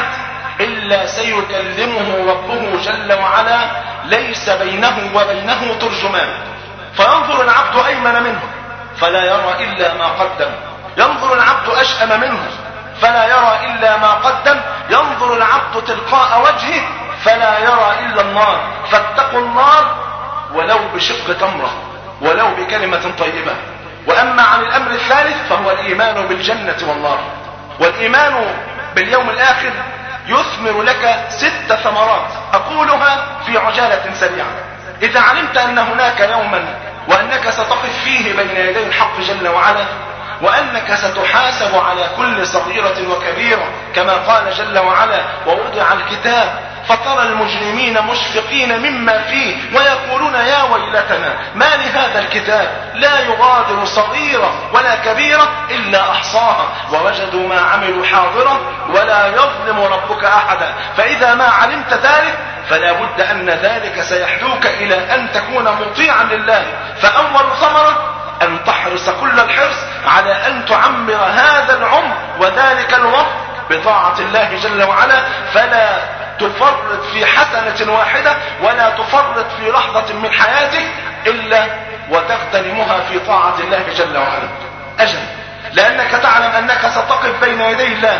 إلا سيكلمه ربه جل وعلا ليس بينه وبينه ترجمان، فينظر العبد أيمن منه فلا يرى إلا ما قدم، ينظر العبد أشأم منه فلا يرى إلا ما قدم، ينظر العبد تلقاء وجهه فلا يرى إلا النار. فاتقوا النار ولو بشق تمرة، ولو بكلمة طيبة. وأما عن الأمر الثالث فهو الإيمان بالجنة والنار. والإيمان باليوم الآخر يثمر لك ست ثمرات أقولها في عجالة سريعة. إذا علمت أن هناك يوما وأنك ستقف فيه بين يدي الحق جل وعلا، وأنك ستحاسب على كل صغيرة وكبيرة كما قال جل وعلا: ووضع الكتاب فترى المجرمين مشفقين مما فيه ويقولون يا ويلتنا ما لهذا الكتاب لا يغادر صغيرة ولا كبيرة إلا أحصاها ووجدوا ما عملوا حاضرا ولا يظلم ربك أحدا. فإذا ما علمت ذلك فلا بد أن ذلك سيحدوك إلى أن تكون مطيعا لله. فأول ثمرة أن تحرص كل الحرص على أن تعمر هذا العمر وذلك الوقت بطاعة الله جل وعلا، فلا تفرط في حسنة واحدة ولا تفرط في لحظة من حياتك إلا وتغتنمها في طاعة الله جل وعلا. أجل لأنك تعلم أنك ستقف بين يدي الله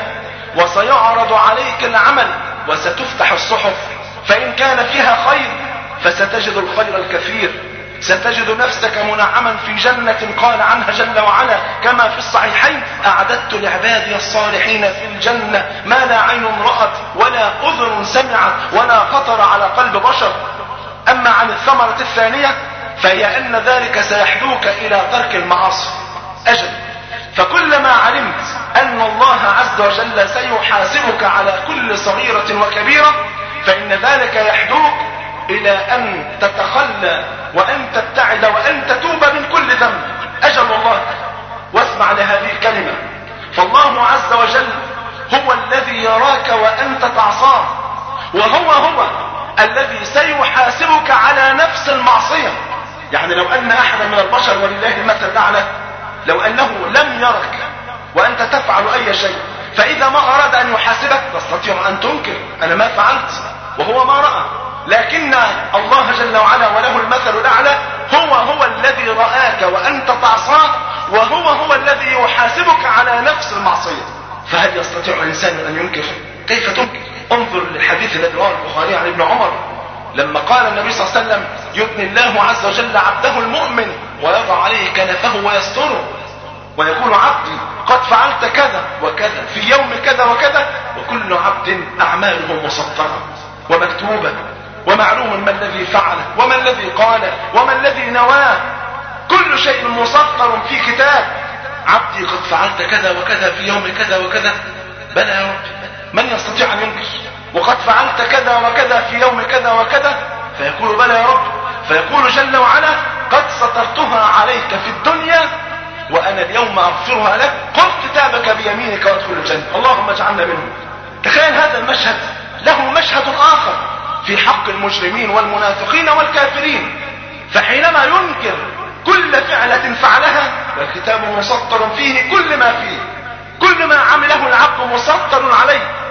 وسيعرض عليك العمل وستفتح الصحف، فإن كان فيها خير فستجد الخير الكثير، ستجد نفسك منعما في جنة قال عنها جل وعلا كما في الصحيحين: أعددت لعبادي الصالحين في الجنة ما لا عين رأت ولا أذن سمعت ولا خطر على قلب بشر. أما عن الثمرة الثانية فهي أن ذلك سيحدوك إلى ترك المعاصي. أجل فكلما علمت أن الله عز وجل سيحاسبك على كل صغيرة وكبيرة فإن ذلك يحدوك إلى أن تتخلى وأن تبتعد وأن تتوب من كل ذنب. أجل الله واسمع لهذه الكلمة: فالله عز وجل هو الذي يراك وأنت تعصاه، وهو هو الذي سيحاسبك على نفس المعصية. يعني لو أن أحدا من البشر ولله المثل الأعلى لو أنه لم يرك وأنت تفعل أي شيء، فإذا ما أراد أن يحاسبك تستطيع أن تنكر أنا ما فعلت وهو ما رأى، لكن الله جل وعلا وله المثل الأعلى هو هو الذي رآك وأنت تعصاه، وهو هو الذي يحاسبك على نفس المعصية. فهل يستطيع الإنسان أن ينكر؟ كيف تنكر؟ انظر للحديث الذي رواه البخاري عن ابن عمر لما قال النبي صلى الله عليه وسلم: يدني الله عز وجل عبده المؤمن ويضع عليه كنفه ويستره ويقول: عبدي قد فعلت كذا وكذا في يوم كذا وكذا، وكل عبد أعماله مسطرة ومكتوبة ومعلوم ما الذي فعله وما الذي قاله وما الذي نواه، كل شيء مسطر في كتاب. عبدي قد فعلت كذا وكذا في يوم كذا وكذا، بلى يا رب، من يستطيع أن ينكر؟ وقد فعلت كذا وكذا في يوم كذا وكذا، فيقول: بلى يا رب، فيقول جل وعلا: قد سترتها عليك في الدنيا وأنا اليوم أغفرها لك، خذ كتابك بيمينك وادخل الجنة. اللهم اجعلنا منهم. تخيل هذا المشهد. له مشهد آخر في حق المجرمين والمنافقين والكافرين، فحينما ينكر كل فعلة فعلها والكتاب مسطر فيه كل ما فيه، كل ما عمله العبد مسطر عليه،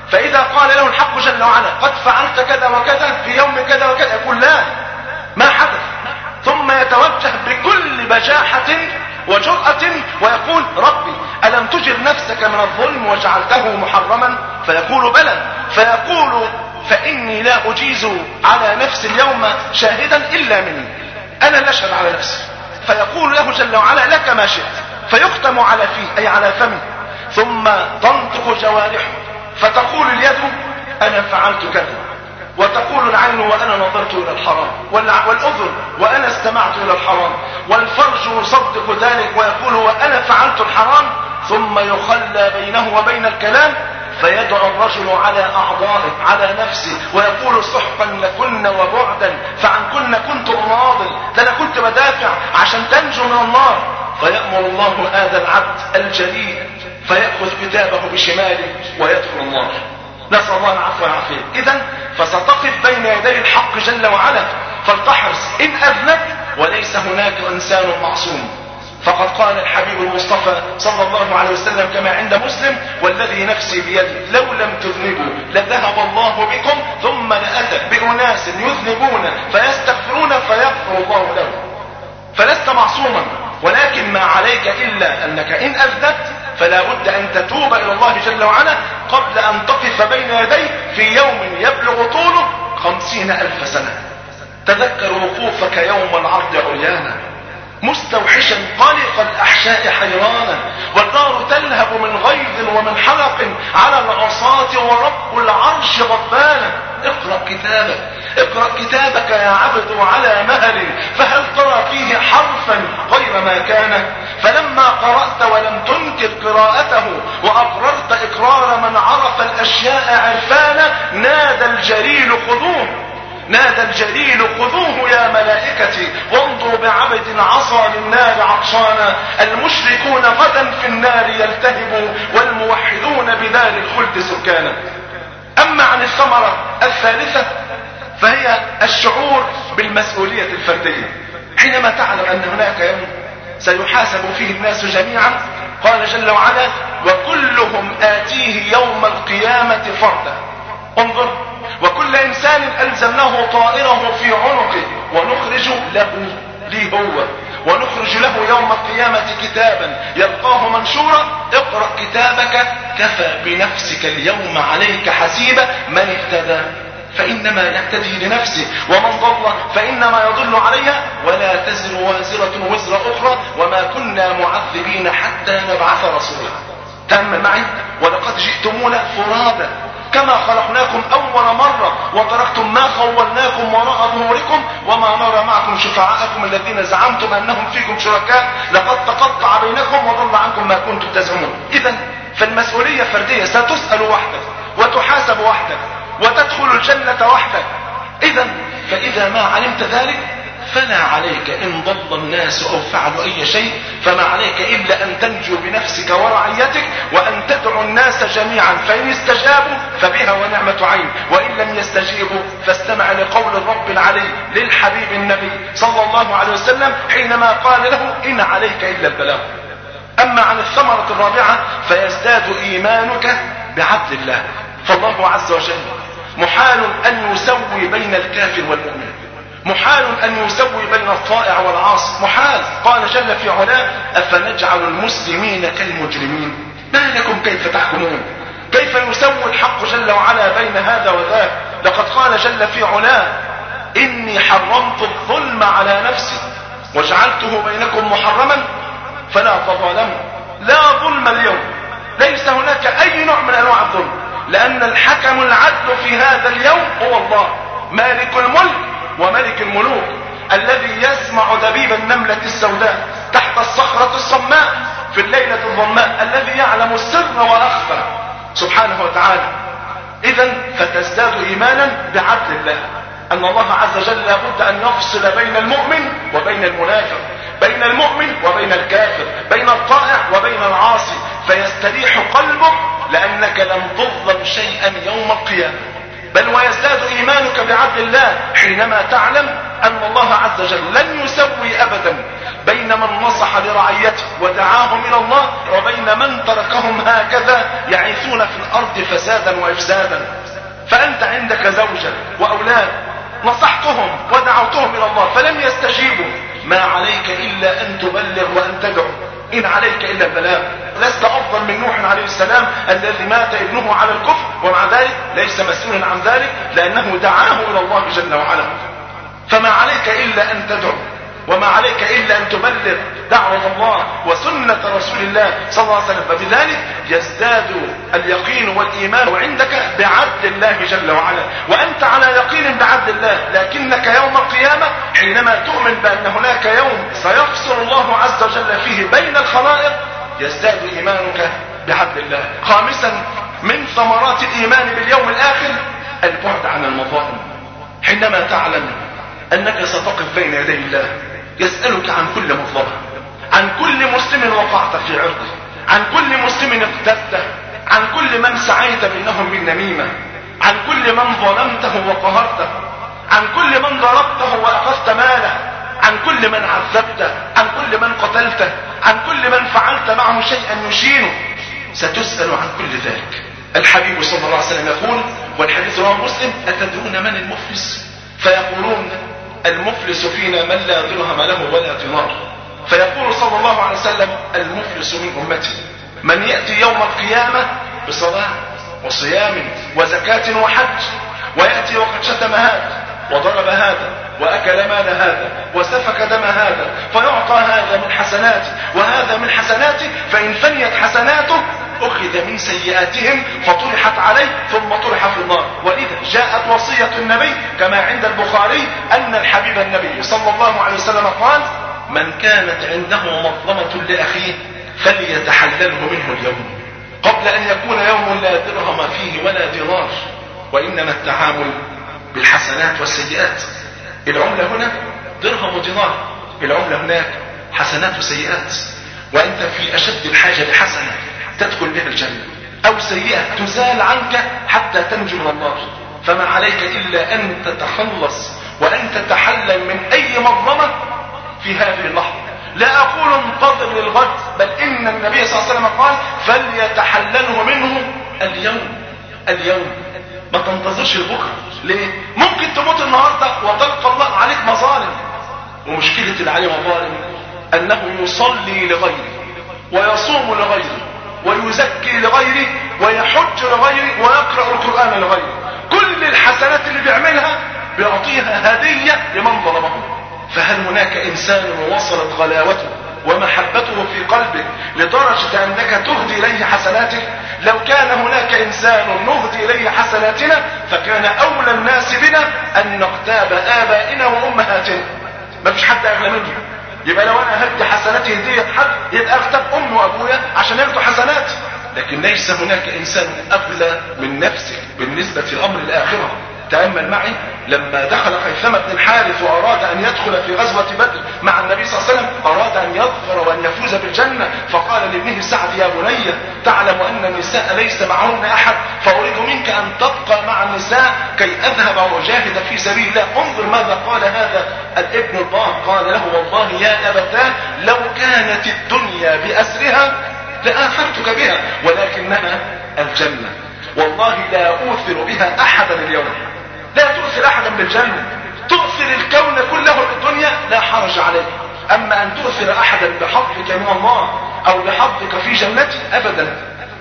فإذا قال له الحق جل وعلا قد فعلت كذا وكذا في يوم كذا وكذا، يقول لا ما حدث، ثم يتوجه بكل بجاحة وجرأة ويقول ربي ألم تجر نفسك من الظلم وجعلته محرما؟ فيقول بلى، فيقول فإني لا أجيز على نفسي اليوم شاهدا إلا مني، أنا لا أشهد على نفسي. فيقول له جل وعلا لك ما شئت، فيختم على فيه أي على فمه، ثم تنطق جوارحه فتقول اليد أنا فعلت كذا، وتقول العين وأنا نظرت إلى الحرام، والأذن وأنا استمعت إلى الحرام، والفرج يصدق ذلك ويقول وأنا فعلت الحرام، ثم يخلى بينه وبين الكلام، فيدعو الرجل على أعضائه على نفسه ويقول سحقا لكن وبعدا فعن كن كنت أناضل، ده أنا كنت بدافع عشان تنجو من النار. فيأمر الله هذا العبد الجليل فيأخذ كتابه بشماله ويدخل النار، نسأل الله العفو والعافية. إذن فستقف بين يدي الحق جل وعلا، فلتحرص إن أذنبت، وليس هناك إنسان معصوم. فقد قال الحبيب المصطفى صلى الله عليه وسلم كما عند مسلم والذي نفسي بيده لو لم تذنبوا لذهب الله بكم ثم لأتى بأناس يذنبون فيستغفرون فيغفر الله لهم. فلست معصوما، ولكن ما عليك إلا أنك إن أذنبت فلا بد أن تتوب إلى الله جل وعلا قبل أن تقف بين يديه في يوم يبلغ طوله خمسين ألف سنة. تذكر وقوفك يوم العرض عريانا مستوحشا قلق الأحشاء حيرانا، والنار تلهب من غيظ ومن حلق على العصاة ورب العرش غضبانا. اقرأ كتابك اقرأ كتابك يا عبد على مهل، فهل ترى فيه حرفا غير ما كان؟ فلما قرأت ولم تنكر قراءته وأقررت إقرار من عرف الأشياء عرفانا، نادى الجليل خذوه نادى الجليل خذوه يا ملائكتي وانظروا بعبد عصى للنار عطشانا، المشركون غدا في النار يلتهبوا والموحدون بدار الخلد سكانا. أما عن الثمرة الثالثة فهي الشعور بالمسؤولية الفردية، حينما تعلم أن هناك يوم سيحاسب فيه الناس جميعا. قال جل وعلا وكلهم آتيه يوم القيامة فردا. انظر، وكل إنسان ألزمناه طائره في عنقه ونخرج له لي هو ونخرج له يوم القيامة كتابا يلقاه منشورا اقرأ كتابك كفى بنفسك اليوم عليك حسيبا، من اهتدى فإنما يهتدي لنفسه ومن ضل فإنما يضل عليها ولا تزر وازرة وزر أخرى وما كنا معذبين حتى نبعث رسولا. تأمل معي ولقد جئتمونا فرادا كما خلقناكم أول مرة وتركتم ما خولناكم وراء ظهوركم وما نرى معكم شفعاءكم الذين زعمتم أنهم فيكم شركاء لقد تقطع بينكم وضل عنكم ما كنتم تزعمون. إذن فالمسؤولية فردية، ستسأل وحدك وتحاسب وحدك وتدخل الجنة وحدك. إذن فإذا ما علمت ذلك فلا عليك إن ضل الناس أو فعلوا أي شيء، فما عليك إلا أن تنجو بنفسك ورعيتك وأن تدعو الناس جميعا، فإن استجابوا فبها ونعمة عين، وإن لم يستجيبوا فاستمع لقول الرب العلي للحبيب النبي صلى الله عليه وسلم حينما قال له إن عليك إلا البلاغ. أما عن الثمرة الرابعة فيزداد إيمانك بعدل الله، فالله عز وجل محال أن يسوي بين الكافر والمؤمن، محال أن يسوي بين الطائع والعاصي، محال. قال جل في علاه أفنجعل المسلمين كالمجرمين ما لكم كيف تحكمون. كيف يسوي الحق جل وعلا بين هذا وذاك؟ لقد قال جل في علاه إني حرمت الظلم على نفسي وجعلته بينكم محرما فلا تظالموا. لا ظلم اليوم، ليس هناك أي نوع من أنواع الظلم، لأن الحكم العدل في هذا اليوم هو الله مالك الملك وملك الملوك، الذي يسمع دبيب النملة السوداء تحت الصخرة الصماء في الليلة الظلماء، الذي يعلم السر وأخفى سبحانه وتعالى. إذن فتزداد إيمانا بعدل الله، أن الله عز وجل لابد أن يفصل بين المؤمن وبين المنافق، بين المؤمن وبين الكافر، بين الطائع وبين العاصي، فيستريح قلبك لأنك لم تظلم شيئا يوم القيامة. بل ويزداد إيمانك بعدل الله حينما تعلم أن الله عز وجل لن يسوي أبدا بين من نصح لرعيته ودعاهم الى الله وبين من تركهم هكذا يعيثون في الارض فسادا وافسادا. فانت عندك زوجة واولاد نصحتهم ودعوتهم الى الله فلم يستجيبوا، ما عليك الا ان تبلغ وان تدعو، ان عليك الا البلاغ. لست افضل من نوح عليه السلام الذي مات ابنه على الكفر ومع ذلك ليس مسؤولا عن ذلك لانه دعاه الى الله جل وعلا. فما عليك الا ان تدعو وما عليك الا ان تبلغ دعوة الله وسنة رسول الله صلى الله عليه وسلم. فبذلك يزداد اليقين والايمان عندك بعدل الله جل وعلا، وانت على يقين بعدل الله، لكنك يوم القيامة حينما تؤمن بان هناك يوم سيفصل الله عز وجل فيه بين الخلائق يزداد ايمانك بعدل الله. خامسا من ثمرات الايمان باليوم الاخر البعد عن المظالم. حينما تعلم انك ستقف بين يدي الله يسألك عن كل مظلمة، عن كل مسلم وقعت في عرضه، عن كل مسلم اقتدته، عن كل من سعيت بينهم بالنميمة، عن كل من ظلمته وقهرته، عن كل من ضربته واخذت ماله، عن كل من عذبته، عن كل من قتلته، عن كل من فعلت معه شيئا يشينه، ستسأل عن كل ذلك. الحبيب صلى الله عليه وسلم يقول والحديث رواه مسلم: أتدرون من المفلس؟ فيقولون المفلس فينا من لا درهم له ولا دينار. فيقول صلى الله عليه وسلم: المفلس من أمتي من يأتي يوم القيامة بصلاة وصيام وزكاة وحج، ويأتي وقد شتم هذا وضرب هذا وأكل مال هذا وسفك دم هذا، فيعطى هذا من حسناته وهذا من حسناته، فإن فنيت حسناته أخذ من سيئاتهم فطرحت عليه ثم طرح في النار. ولذا جاءت وصية النبي كما عند البخاري أن الحبيب النبي صلى الله عليه وسلم قال: من كانت عنده مظلمة لأخيه فليتحلله منه اليوم قبل أن يكون يوم لا درهم فيه ولا دينار. وإنما التعامل بالحسنات والسيئات. العملة هنا درهم ودينار، العملة هناك حسنات وسيئات، وأنت في أشد الحاجة لحسنة تدخل بها الجنة أو سيئة تزال عنك حتى تنجو من النار. فما عليك إلا أن تتخلص وأن تتحلل من أي مظلمة في هذه اللحظة. لا أقول انتظر للغد، بل إن النبي صلى الله عليه وسلم قال: فليتحلله منه اليوم. اليوم ما تنتظرش لبكره. ليه؟ ممكن تموت النهارده وتلقى الله عليك مظالم. ومشكلة اللي عليه مظالم أنه يصلي لغيره ويصوم لغيره ويزكي لغيره ويحج لغيره ويقرأ القرآن لغيره. كل الحسنات اللي بيعملها بيعطيها هدية لمن ظلمه. فهل هناك إنسان وصلت غلاوته ومحبته في قلبك لدرجة أنك تهدي إليه حسناتك؟ لو كان هناك إنسان نهدي إليه حسناتنا فكان أولى الناس بنا أن نغتاب آبائنا وأمهاتنا. ما فيش حد أغلى منه. يبقى لو أنا هدي حسناتي هدية حد يبقى أغتاب أمي وأبويا عشان ياخدوا حسناتي. لكن ليس هناك إنسان أغلى من نفسك بالنسبة لأمر الآخرة. تأمل معي لما دخل خيثمة بن الحارث وأراد أن يدخل في غزوة بدر مع النبي صلى الله عليه وسلم، أراد أن يظفر وأن يفوز بالجنة، فقال لابنه سعد: يا بني تعلم أن النساء ليس معهن أحد، فأريد منك أن تبقى مع النساء كي أذهب وأجاهد في سبيل الله. انظر ماذا قال هذا الابن الضال، قال له: والله يا أبتاه لو كانت الدنيا بأسرها لآثرتك بها، ولكنها الجنة، والله لا أوثر بها أحدا اليوم. لا تؤثر أحدا بالجنة، تؤثر الكون كله بالدنيا لا حرج عليك. أما أن تؤثر أحدا بحظك من الله أو بحظك في جنتي أبدا،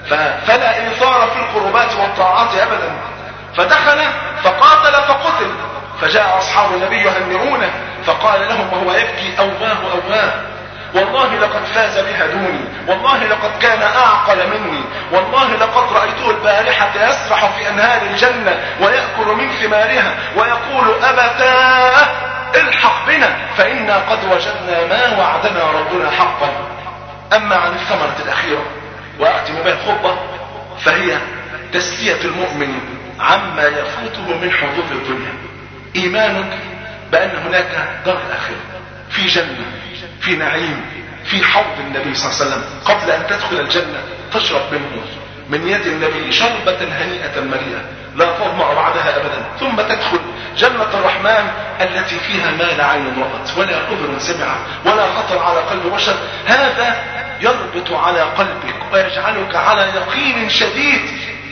فلا إيثار في القربات والطاعات أبدا. فدخل فقاتل فقتل، فجاء أصحاب النبي يهنئونه، فقال لهم وهو يبكي: أواه أواه، والله لقد فاز بها دوني، والله لقد كان أعقل مني، والله لقد رأيته البارحة يسرح في أنهار الجنة ويأكل من ثمارها ويقول: أبتاه الحق بنا فإنا قد وجدنا ما وعدنا ربنا حقا. أما عن الثمرة الأخيرة وأختم بها الخطبة، فهي تسلية المؤمن عما يفوته من حظوظ الدنيا. إيمانك بأن هناك دار آخرة في جنة، في نعيم، في حوض النبي صلى الله عليه وسلم، قبل أن تدخل الجنة تشرب منه من يد النبي شربة هنيئة مريئة لا تظمأ بعدها أبدا، ثم تدخل جنة الرحمن التي فيها ما لا عين رأت ولا أذن سمعت ولا خطر على قلب بشر. هذا يربط على قلبك ويجعلك على يقين شديد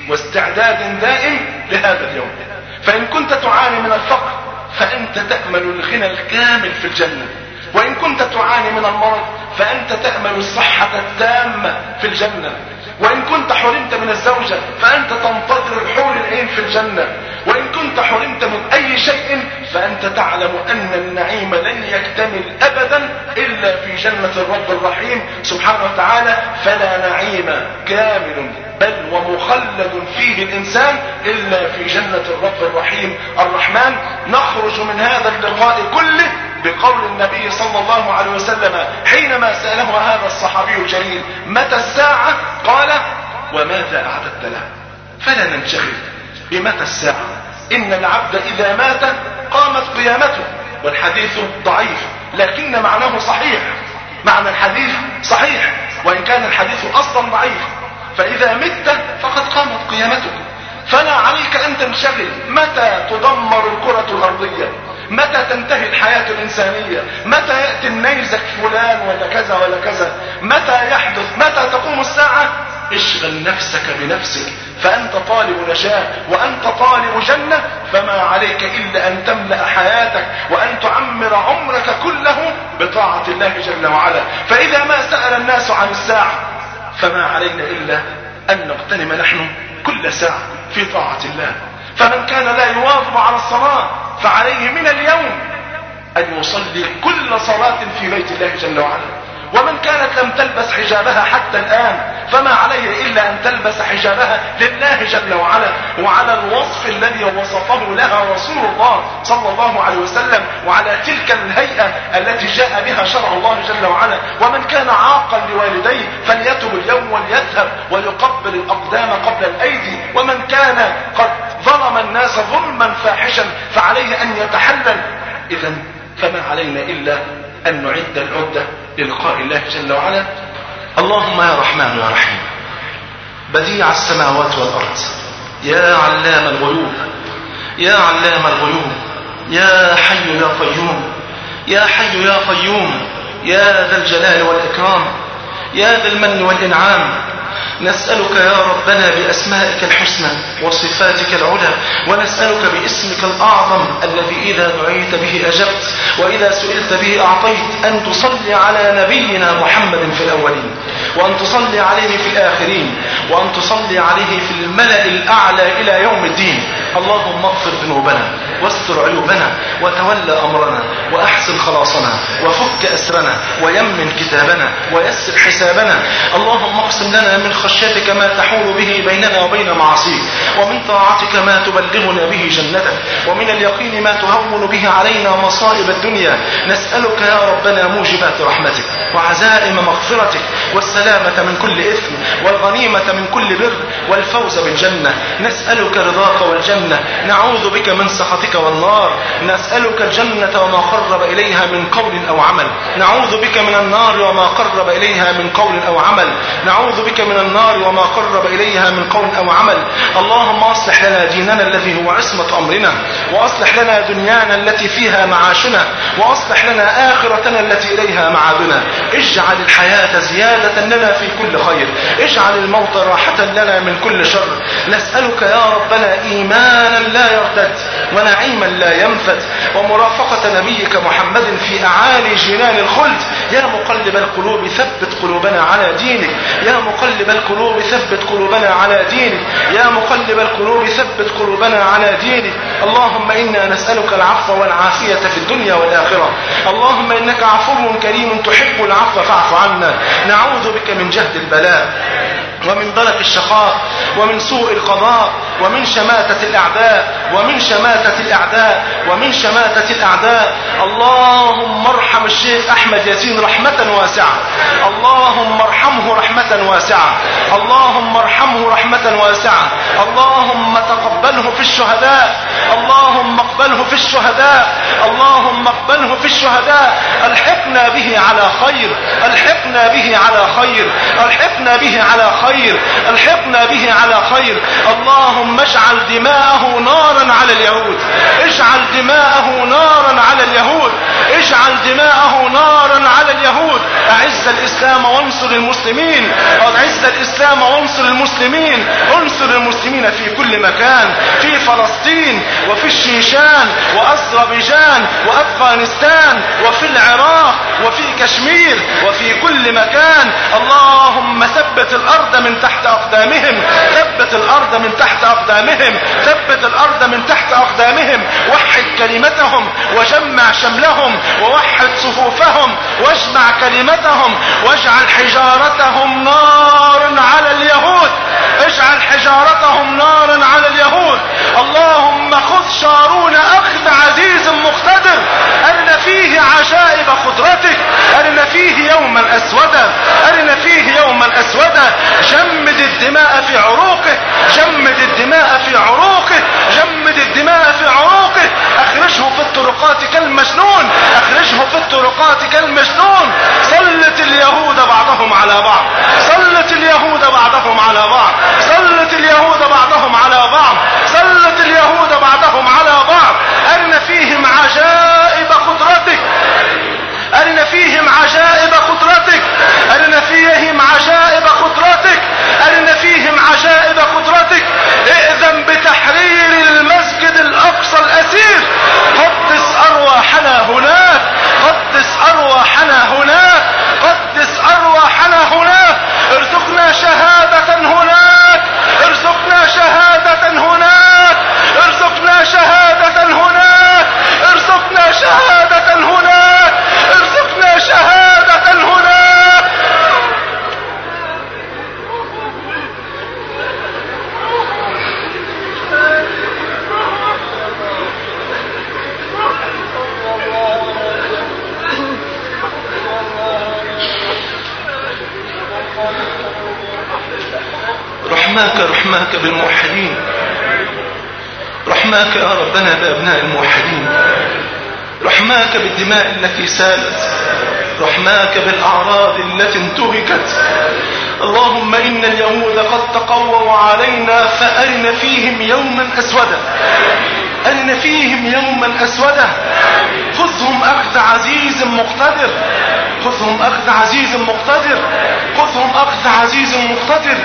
واستعداد دائم لهذا اليوم. فإن كنت تعاني من الفقر فأنت تأمل الغنى الكامل في الجنة، وإن كنت تعاني من المرض فأنت تأمل الصحة التامة في الجنة، وإن كنت حرمت من الزوجة فأنت تنتظر الحور العين في الجنة، وإن كنت حرمت من أي شيء فأنت تعلم أن النعيم لن يكتمل أبدا إلا في جنة الرب الرحيم سبحانه وتعالى. فلا نعيم كامل بل ومخلد فيه الإنسان إلا في جنة الرب الرحيم الرحمن. نخرج من هذا اللقاء كله بقول النبي صلى الله عليه وسلم حينما سأله هذا الصحابي الجليل متى الساعة؟ قال وماذا أعددت لها؟ فلا ننشغل بمتى الساعة، إن العبد إذا مات قامت قيامته. والحديث ضعيف لكن معناه صحيح، معنى الحديث صحيح وإن كان الحديث أصلا ضعيف. فإذا مت فقد قامت قيامتك، فلا عليك أن تنشغل متى تدمر الكرة الأرضية، متى تنتهي الحياة الإنسانية، متى يأتي النيزك فلان ولا كذا ولا كذا، متى يحدث، متى تقوم الساعة. اشغل نفسك بنفسك، فأنت طالب نجاة وأنت طالب جنة، فما عليك إلا أن تملأ حياتك وأن تعمر عمرك كله بطاعة الله جل وعلا. فإذا ما سأل الناس عن الساعة فما علينا إلا أن نغتنم نحن كل ساعة في طاعة الله. فمن كان لا يواظب على الصلاة فعليه من اليوم أن يصلي كل صلاة في بيت الله جل وعلا. ومن كانت لم تلبس حجابها حتى الآن فما عليه إلا أن تلبس حجابها لله جل وعلا وعلى الوصف الذي وصفه لها رسول الله صلى الله عليه وسلم، وعلى تلك الهيئة التي جاء بها شرع الله جل وعلا. ومن كان عاقا لوالديه فليتب اليوم وليذهب ويقبل الأقدام قبل الأيدي. ومن كان قد ظلم الناس ظلما فاحشا فعليه أن يتحلل. إذا فما علينا إلا أن نعد العدة للقاء الله جل وعلا. اللهم يا رحمن يا رحيم بديع السماوات والأرض، يا علام الغيوب، يا علام الغيوب، يا حي يا قيوم، يا حي يا قيوم، يا ذا الجلال والإكرام، يا ذا المن والإنعام. نسألك يا ربنا بأسمائك الحسنى وصفاتك العلى، ونسألك باسمك الأعظم الذي إذا دعيت به أجبت وإذا سئلت به أعطيت، أن تصلي على نبينا محمد في الأولين، وأن تصلي عليه في الآخرين، وأن تصلي عليه في الملأ الأعلى إلى يوم الدين. اللهم اغفر ذنوبنا واستر عيوبنا وتولى أمرنا وأحسن خلاصنا وفك أسرنا ويمن كتابنا ويسر حسابنا. اللهم اقسم لنا من خشيتك ما تحول به بيننا وبين معاصيك، ومن طاعتك ما تبلغنا به جنتك، ومن اليقين ما تهون به علينا مصائب الدنيا. نسألك يا ربنا موجبات رحمتك وعزائم مغفرتك والسلامة من كل إثم والغنيمة من كل بر والفوز بالجنة. نسألك رضاك والجنة، نعوذ بك من سخطك والنار. نسألك الجنة وما قرب إليها من قول أو عمل، نعوذ بك من النار وما قرب إليها من قول أو عمل، نعوذ بك من النار وما قرب إليها من قول أو عمل. اللهم أصلح لنا ديننا الذي هو عصمة أمرنا، وأصلح لنا دنيانا التي فيها معاشنا، وأصلح لنا آخرتنا التي إليها معادنا. اجعل الحياة زيادة لنا في كل خير، اجعل الموت راحة لنا من كل شر. نسألك يا ربنا إيمانا لا يرتد ونعيما لا ينفد، ومرافقة نبيك محمد في أعالي جنان الخلد. يا مقلب القلوب ثبت قلوبنا على دينك، يا مقلب القلوب ثبت قلوبنا على دينك، يا مقلب القلوب ثبت قلوبنا على دينك. اللهم إنا نسألك العفو والعافية في الدنيا والآخرة. اللهم إنك عفو كريم تحب العفو فاعف عنا. نعوذ بك من جهد البلاء ومن ضلق الشقاء ومن سوء القضاء ومن شماتة الأعداء ومن شماتة الأعداء ومن شماتة الأعداء. اللهم ارحم الشيخ أحمد ياسين رحمة واسعة، اللهم ارحمه رحمة واسعة، اللهم ارحمه رحمة واسعة، اللهم تقبل اقبله في الشهداء، اللهم اقبله في الشهداء، اللهم اقبله في الشهداء. الحقنا به على خير، الحقنا به على خير، الحقنا به على خير، الحقنا به على خير. اللهم اجعل دماءه نارا على اليهود، اجعل دماءه نارا على اليهود، اجعل دماءه نارا على اليهود. اعز الاسلام وانصر المسلمين، اعز الاسلام وانصر المسلمين، انصر المسلمين في كل مكان، في فلسطين وفي الشيشان واذربيجان وافغانستان وفي العراق وفي كشمير وفي كل مكان. اللهم ثبت الارض من تحت اقدامهم، ثبت الارض من تحت اقدامهم، ثبت الارض من تحت اقدامهم. وحد كلمتهم وجمع شملهم ووحد صفوفهم واجمع كلمتهم، واجعل حجارتهم نارا على اليهود، اجعل حجارتهم نارا على اليهود. اللهم خذ شارون اخذ عزيز مقتدر، ارنا فيه عجائب قدرتك، ارنا فيه يوما اسودا، ارنا فيه يوما اسودا. جمد الدماء في عروقه، جمد الدماء في عروقه، جمد الدماء في عروقه. اخرجه في الطرقات كالمجنون، اخرجه في الطرقات كالمجنون. سلت اليهود بعضهم على بعض، سلت اليهود بعضهم على بعض، سلت اليهود بعضهم على بعض، سلت اليهود بعضهم على بعض. أرنا فيهم عجائب قدرتك، أرنا فيهم عجائب قدرتك، أرنا فيهم عجائب قدرتك، أرنا فيهم عجائب قدرتك. ائذن بتحرير المسجد الأقصى الأسير، قدس أرواحنا هناك، قدس أرواحنا هناك، قدس أرواحنا هناك. ارزقنا شهادة هناك، ارزقنا شهادة هناك، ارزقنا شهادة هناك، ارزقنا شهادة هناك، ارزقنا شهادة هناك. رحماك رحماك بالموحدين، رحماك يا ربنا بأبناء الموحدين، رحماك بالدماء التي سالت، رحماك بالأعراض التي انتهكت. اللهم إن اليهود قد تقووا علينا فأرنا فيهم يوما أسودا، أرنا فيهم يوما أسودا. خذهم أخذ عزيز مقتدر، خذهم أخذ عزيز مقتدر، خذهم أخذ عزيز مقتدر.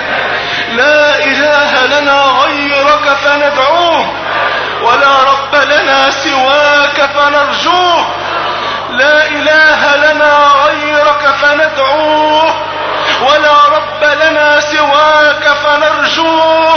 لا إله لنا غيرك فندعوه، ولا رب لنا سواك فنرجوه. لا إله لنا غيرك فندعوه، ولا رب لنا سواك فنرجوه.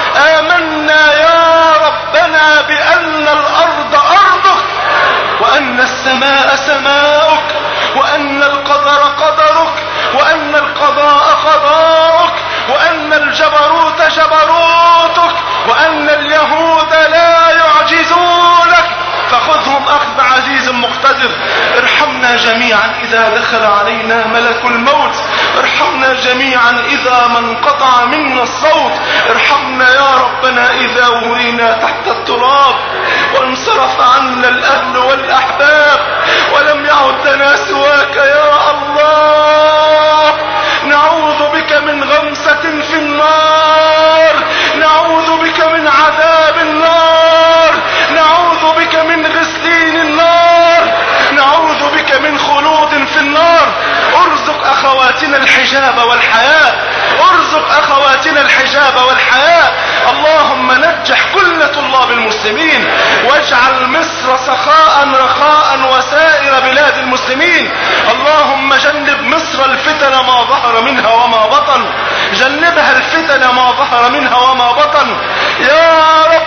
آمنا يا ربنا بأن الأرض أرضك، وأن السماء سماؤك، وأن القدر قدرك، وأن القضاء قضاءك، وأن الجبروت جبروتك، وأن اليهود لا يعجزونك. فخذهم أخذ عزيز مقتدر. ارحمنا جميعا إذا دخل علينا ملك الموت، ارحمنا جميعا إذا ما انقطع منا الصوت، ارحمنا يا ربنا إذا ورينا تحت التراب وانصرف عنا الأهل والأحباب ولم يعد لنا سواك يا الله. نعوذ بك من غمسة في النار، نعوذ بك من عذاب النار، نعوذ بك من غسلين النار، نعوذ بك من خلود في النار. ارزق اخواتنا الحجاب والحياء، ارزق اخواتنا الحجاب والحياء. اللهم نجح كل طلاب المسلمين، واجعل مصر سخاء رخاء وسائر بلاد المسلمين. اللهم جنب مصر الفتن ما ظهر منها وما بطن، جنبها الفتن ما ظهر منها وما بطن يا رب.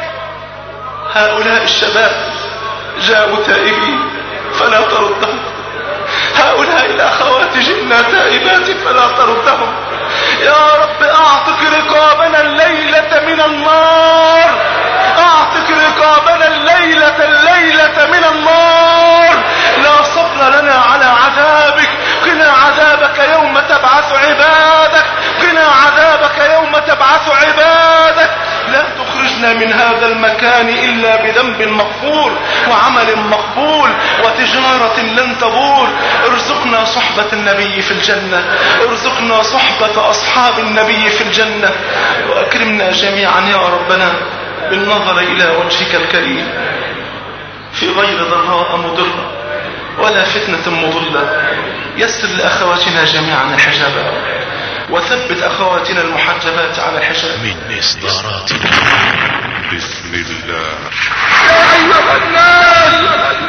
هؤلاء الشباب جاءوا تائبين فلا تردهم، هؤلاء الأخوات جئنا تائبات فلا تردهم. يا رب اعتق رقابنا الليلة من النار، اعتق رقابنا الليلة الليلة من النار. لا صبر لنا على عذابك، قنا عذابك يوم تبعث عبادك، قنا عذابك يوم تبعث عبادك. لا تخرج خرجنا من هذا المكان إلا بذنب مغفور وعمل مقبول وتجارة لن تبور. ارزقنا صحبة النبي في الجنة، ارزقنا صحبة أصحاب النبي في الجنة، وأكرمنا جميعا يا ربنا بالنظر إلى وجهك الكريم في غير ضراء مضرة ولا فتنة مضلة. يسر لأخواتنا جميعا الحجاب، وثبت أخواتنا المحجبات على الحجاب. من إصدارات بسم الله. يا أيها الناس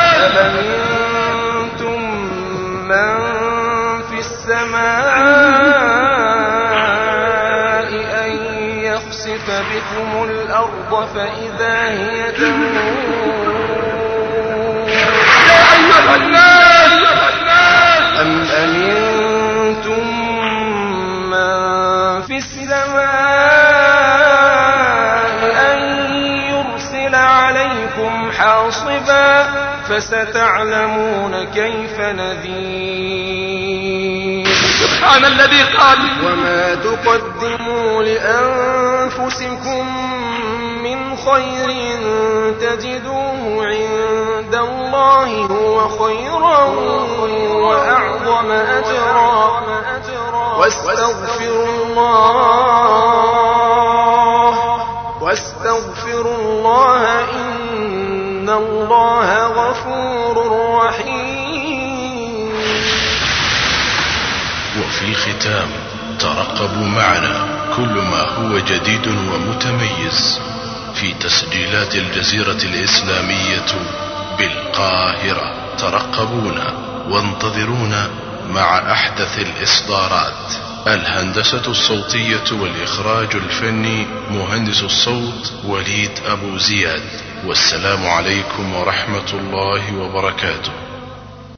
أأمنتم من في السماء أن يخسف بكم الأرض فإذا هي تمور. يا أيها الناس أم أمنتم من في السماء أن يرسل عليكم حاصبا فستعلمون كيف نذير. سبحان الذي قال وما تقدموا لأنفسكم من خير تجدوه عند الله هو خيرا وأعظم أجرا واستغفروا الله واستغفروا الله إن الله غفور رحيم. وفي ختام ترقبوا معنا كل ما هو جديد ومتميز في تسجيلات الجزيرة الإسلامية بالقاهرة. ترقبونا وانتظرونا مع أحدث الإصدارات. الهندسة الصوتية والإخراج الفني مهندس الصوت وليد أبو زياد. والسلام عليكم ورحمة الله وبركاته.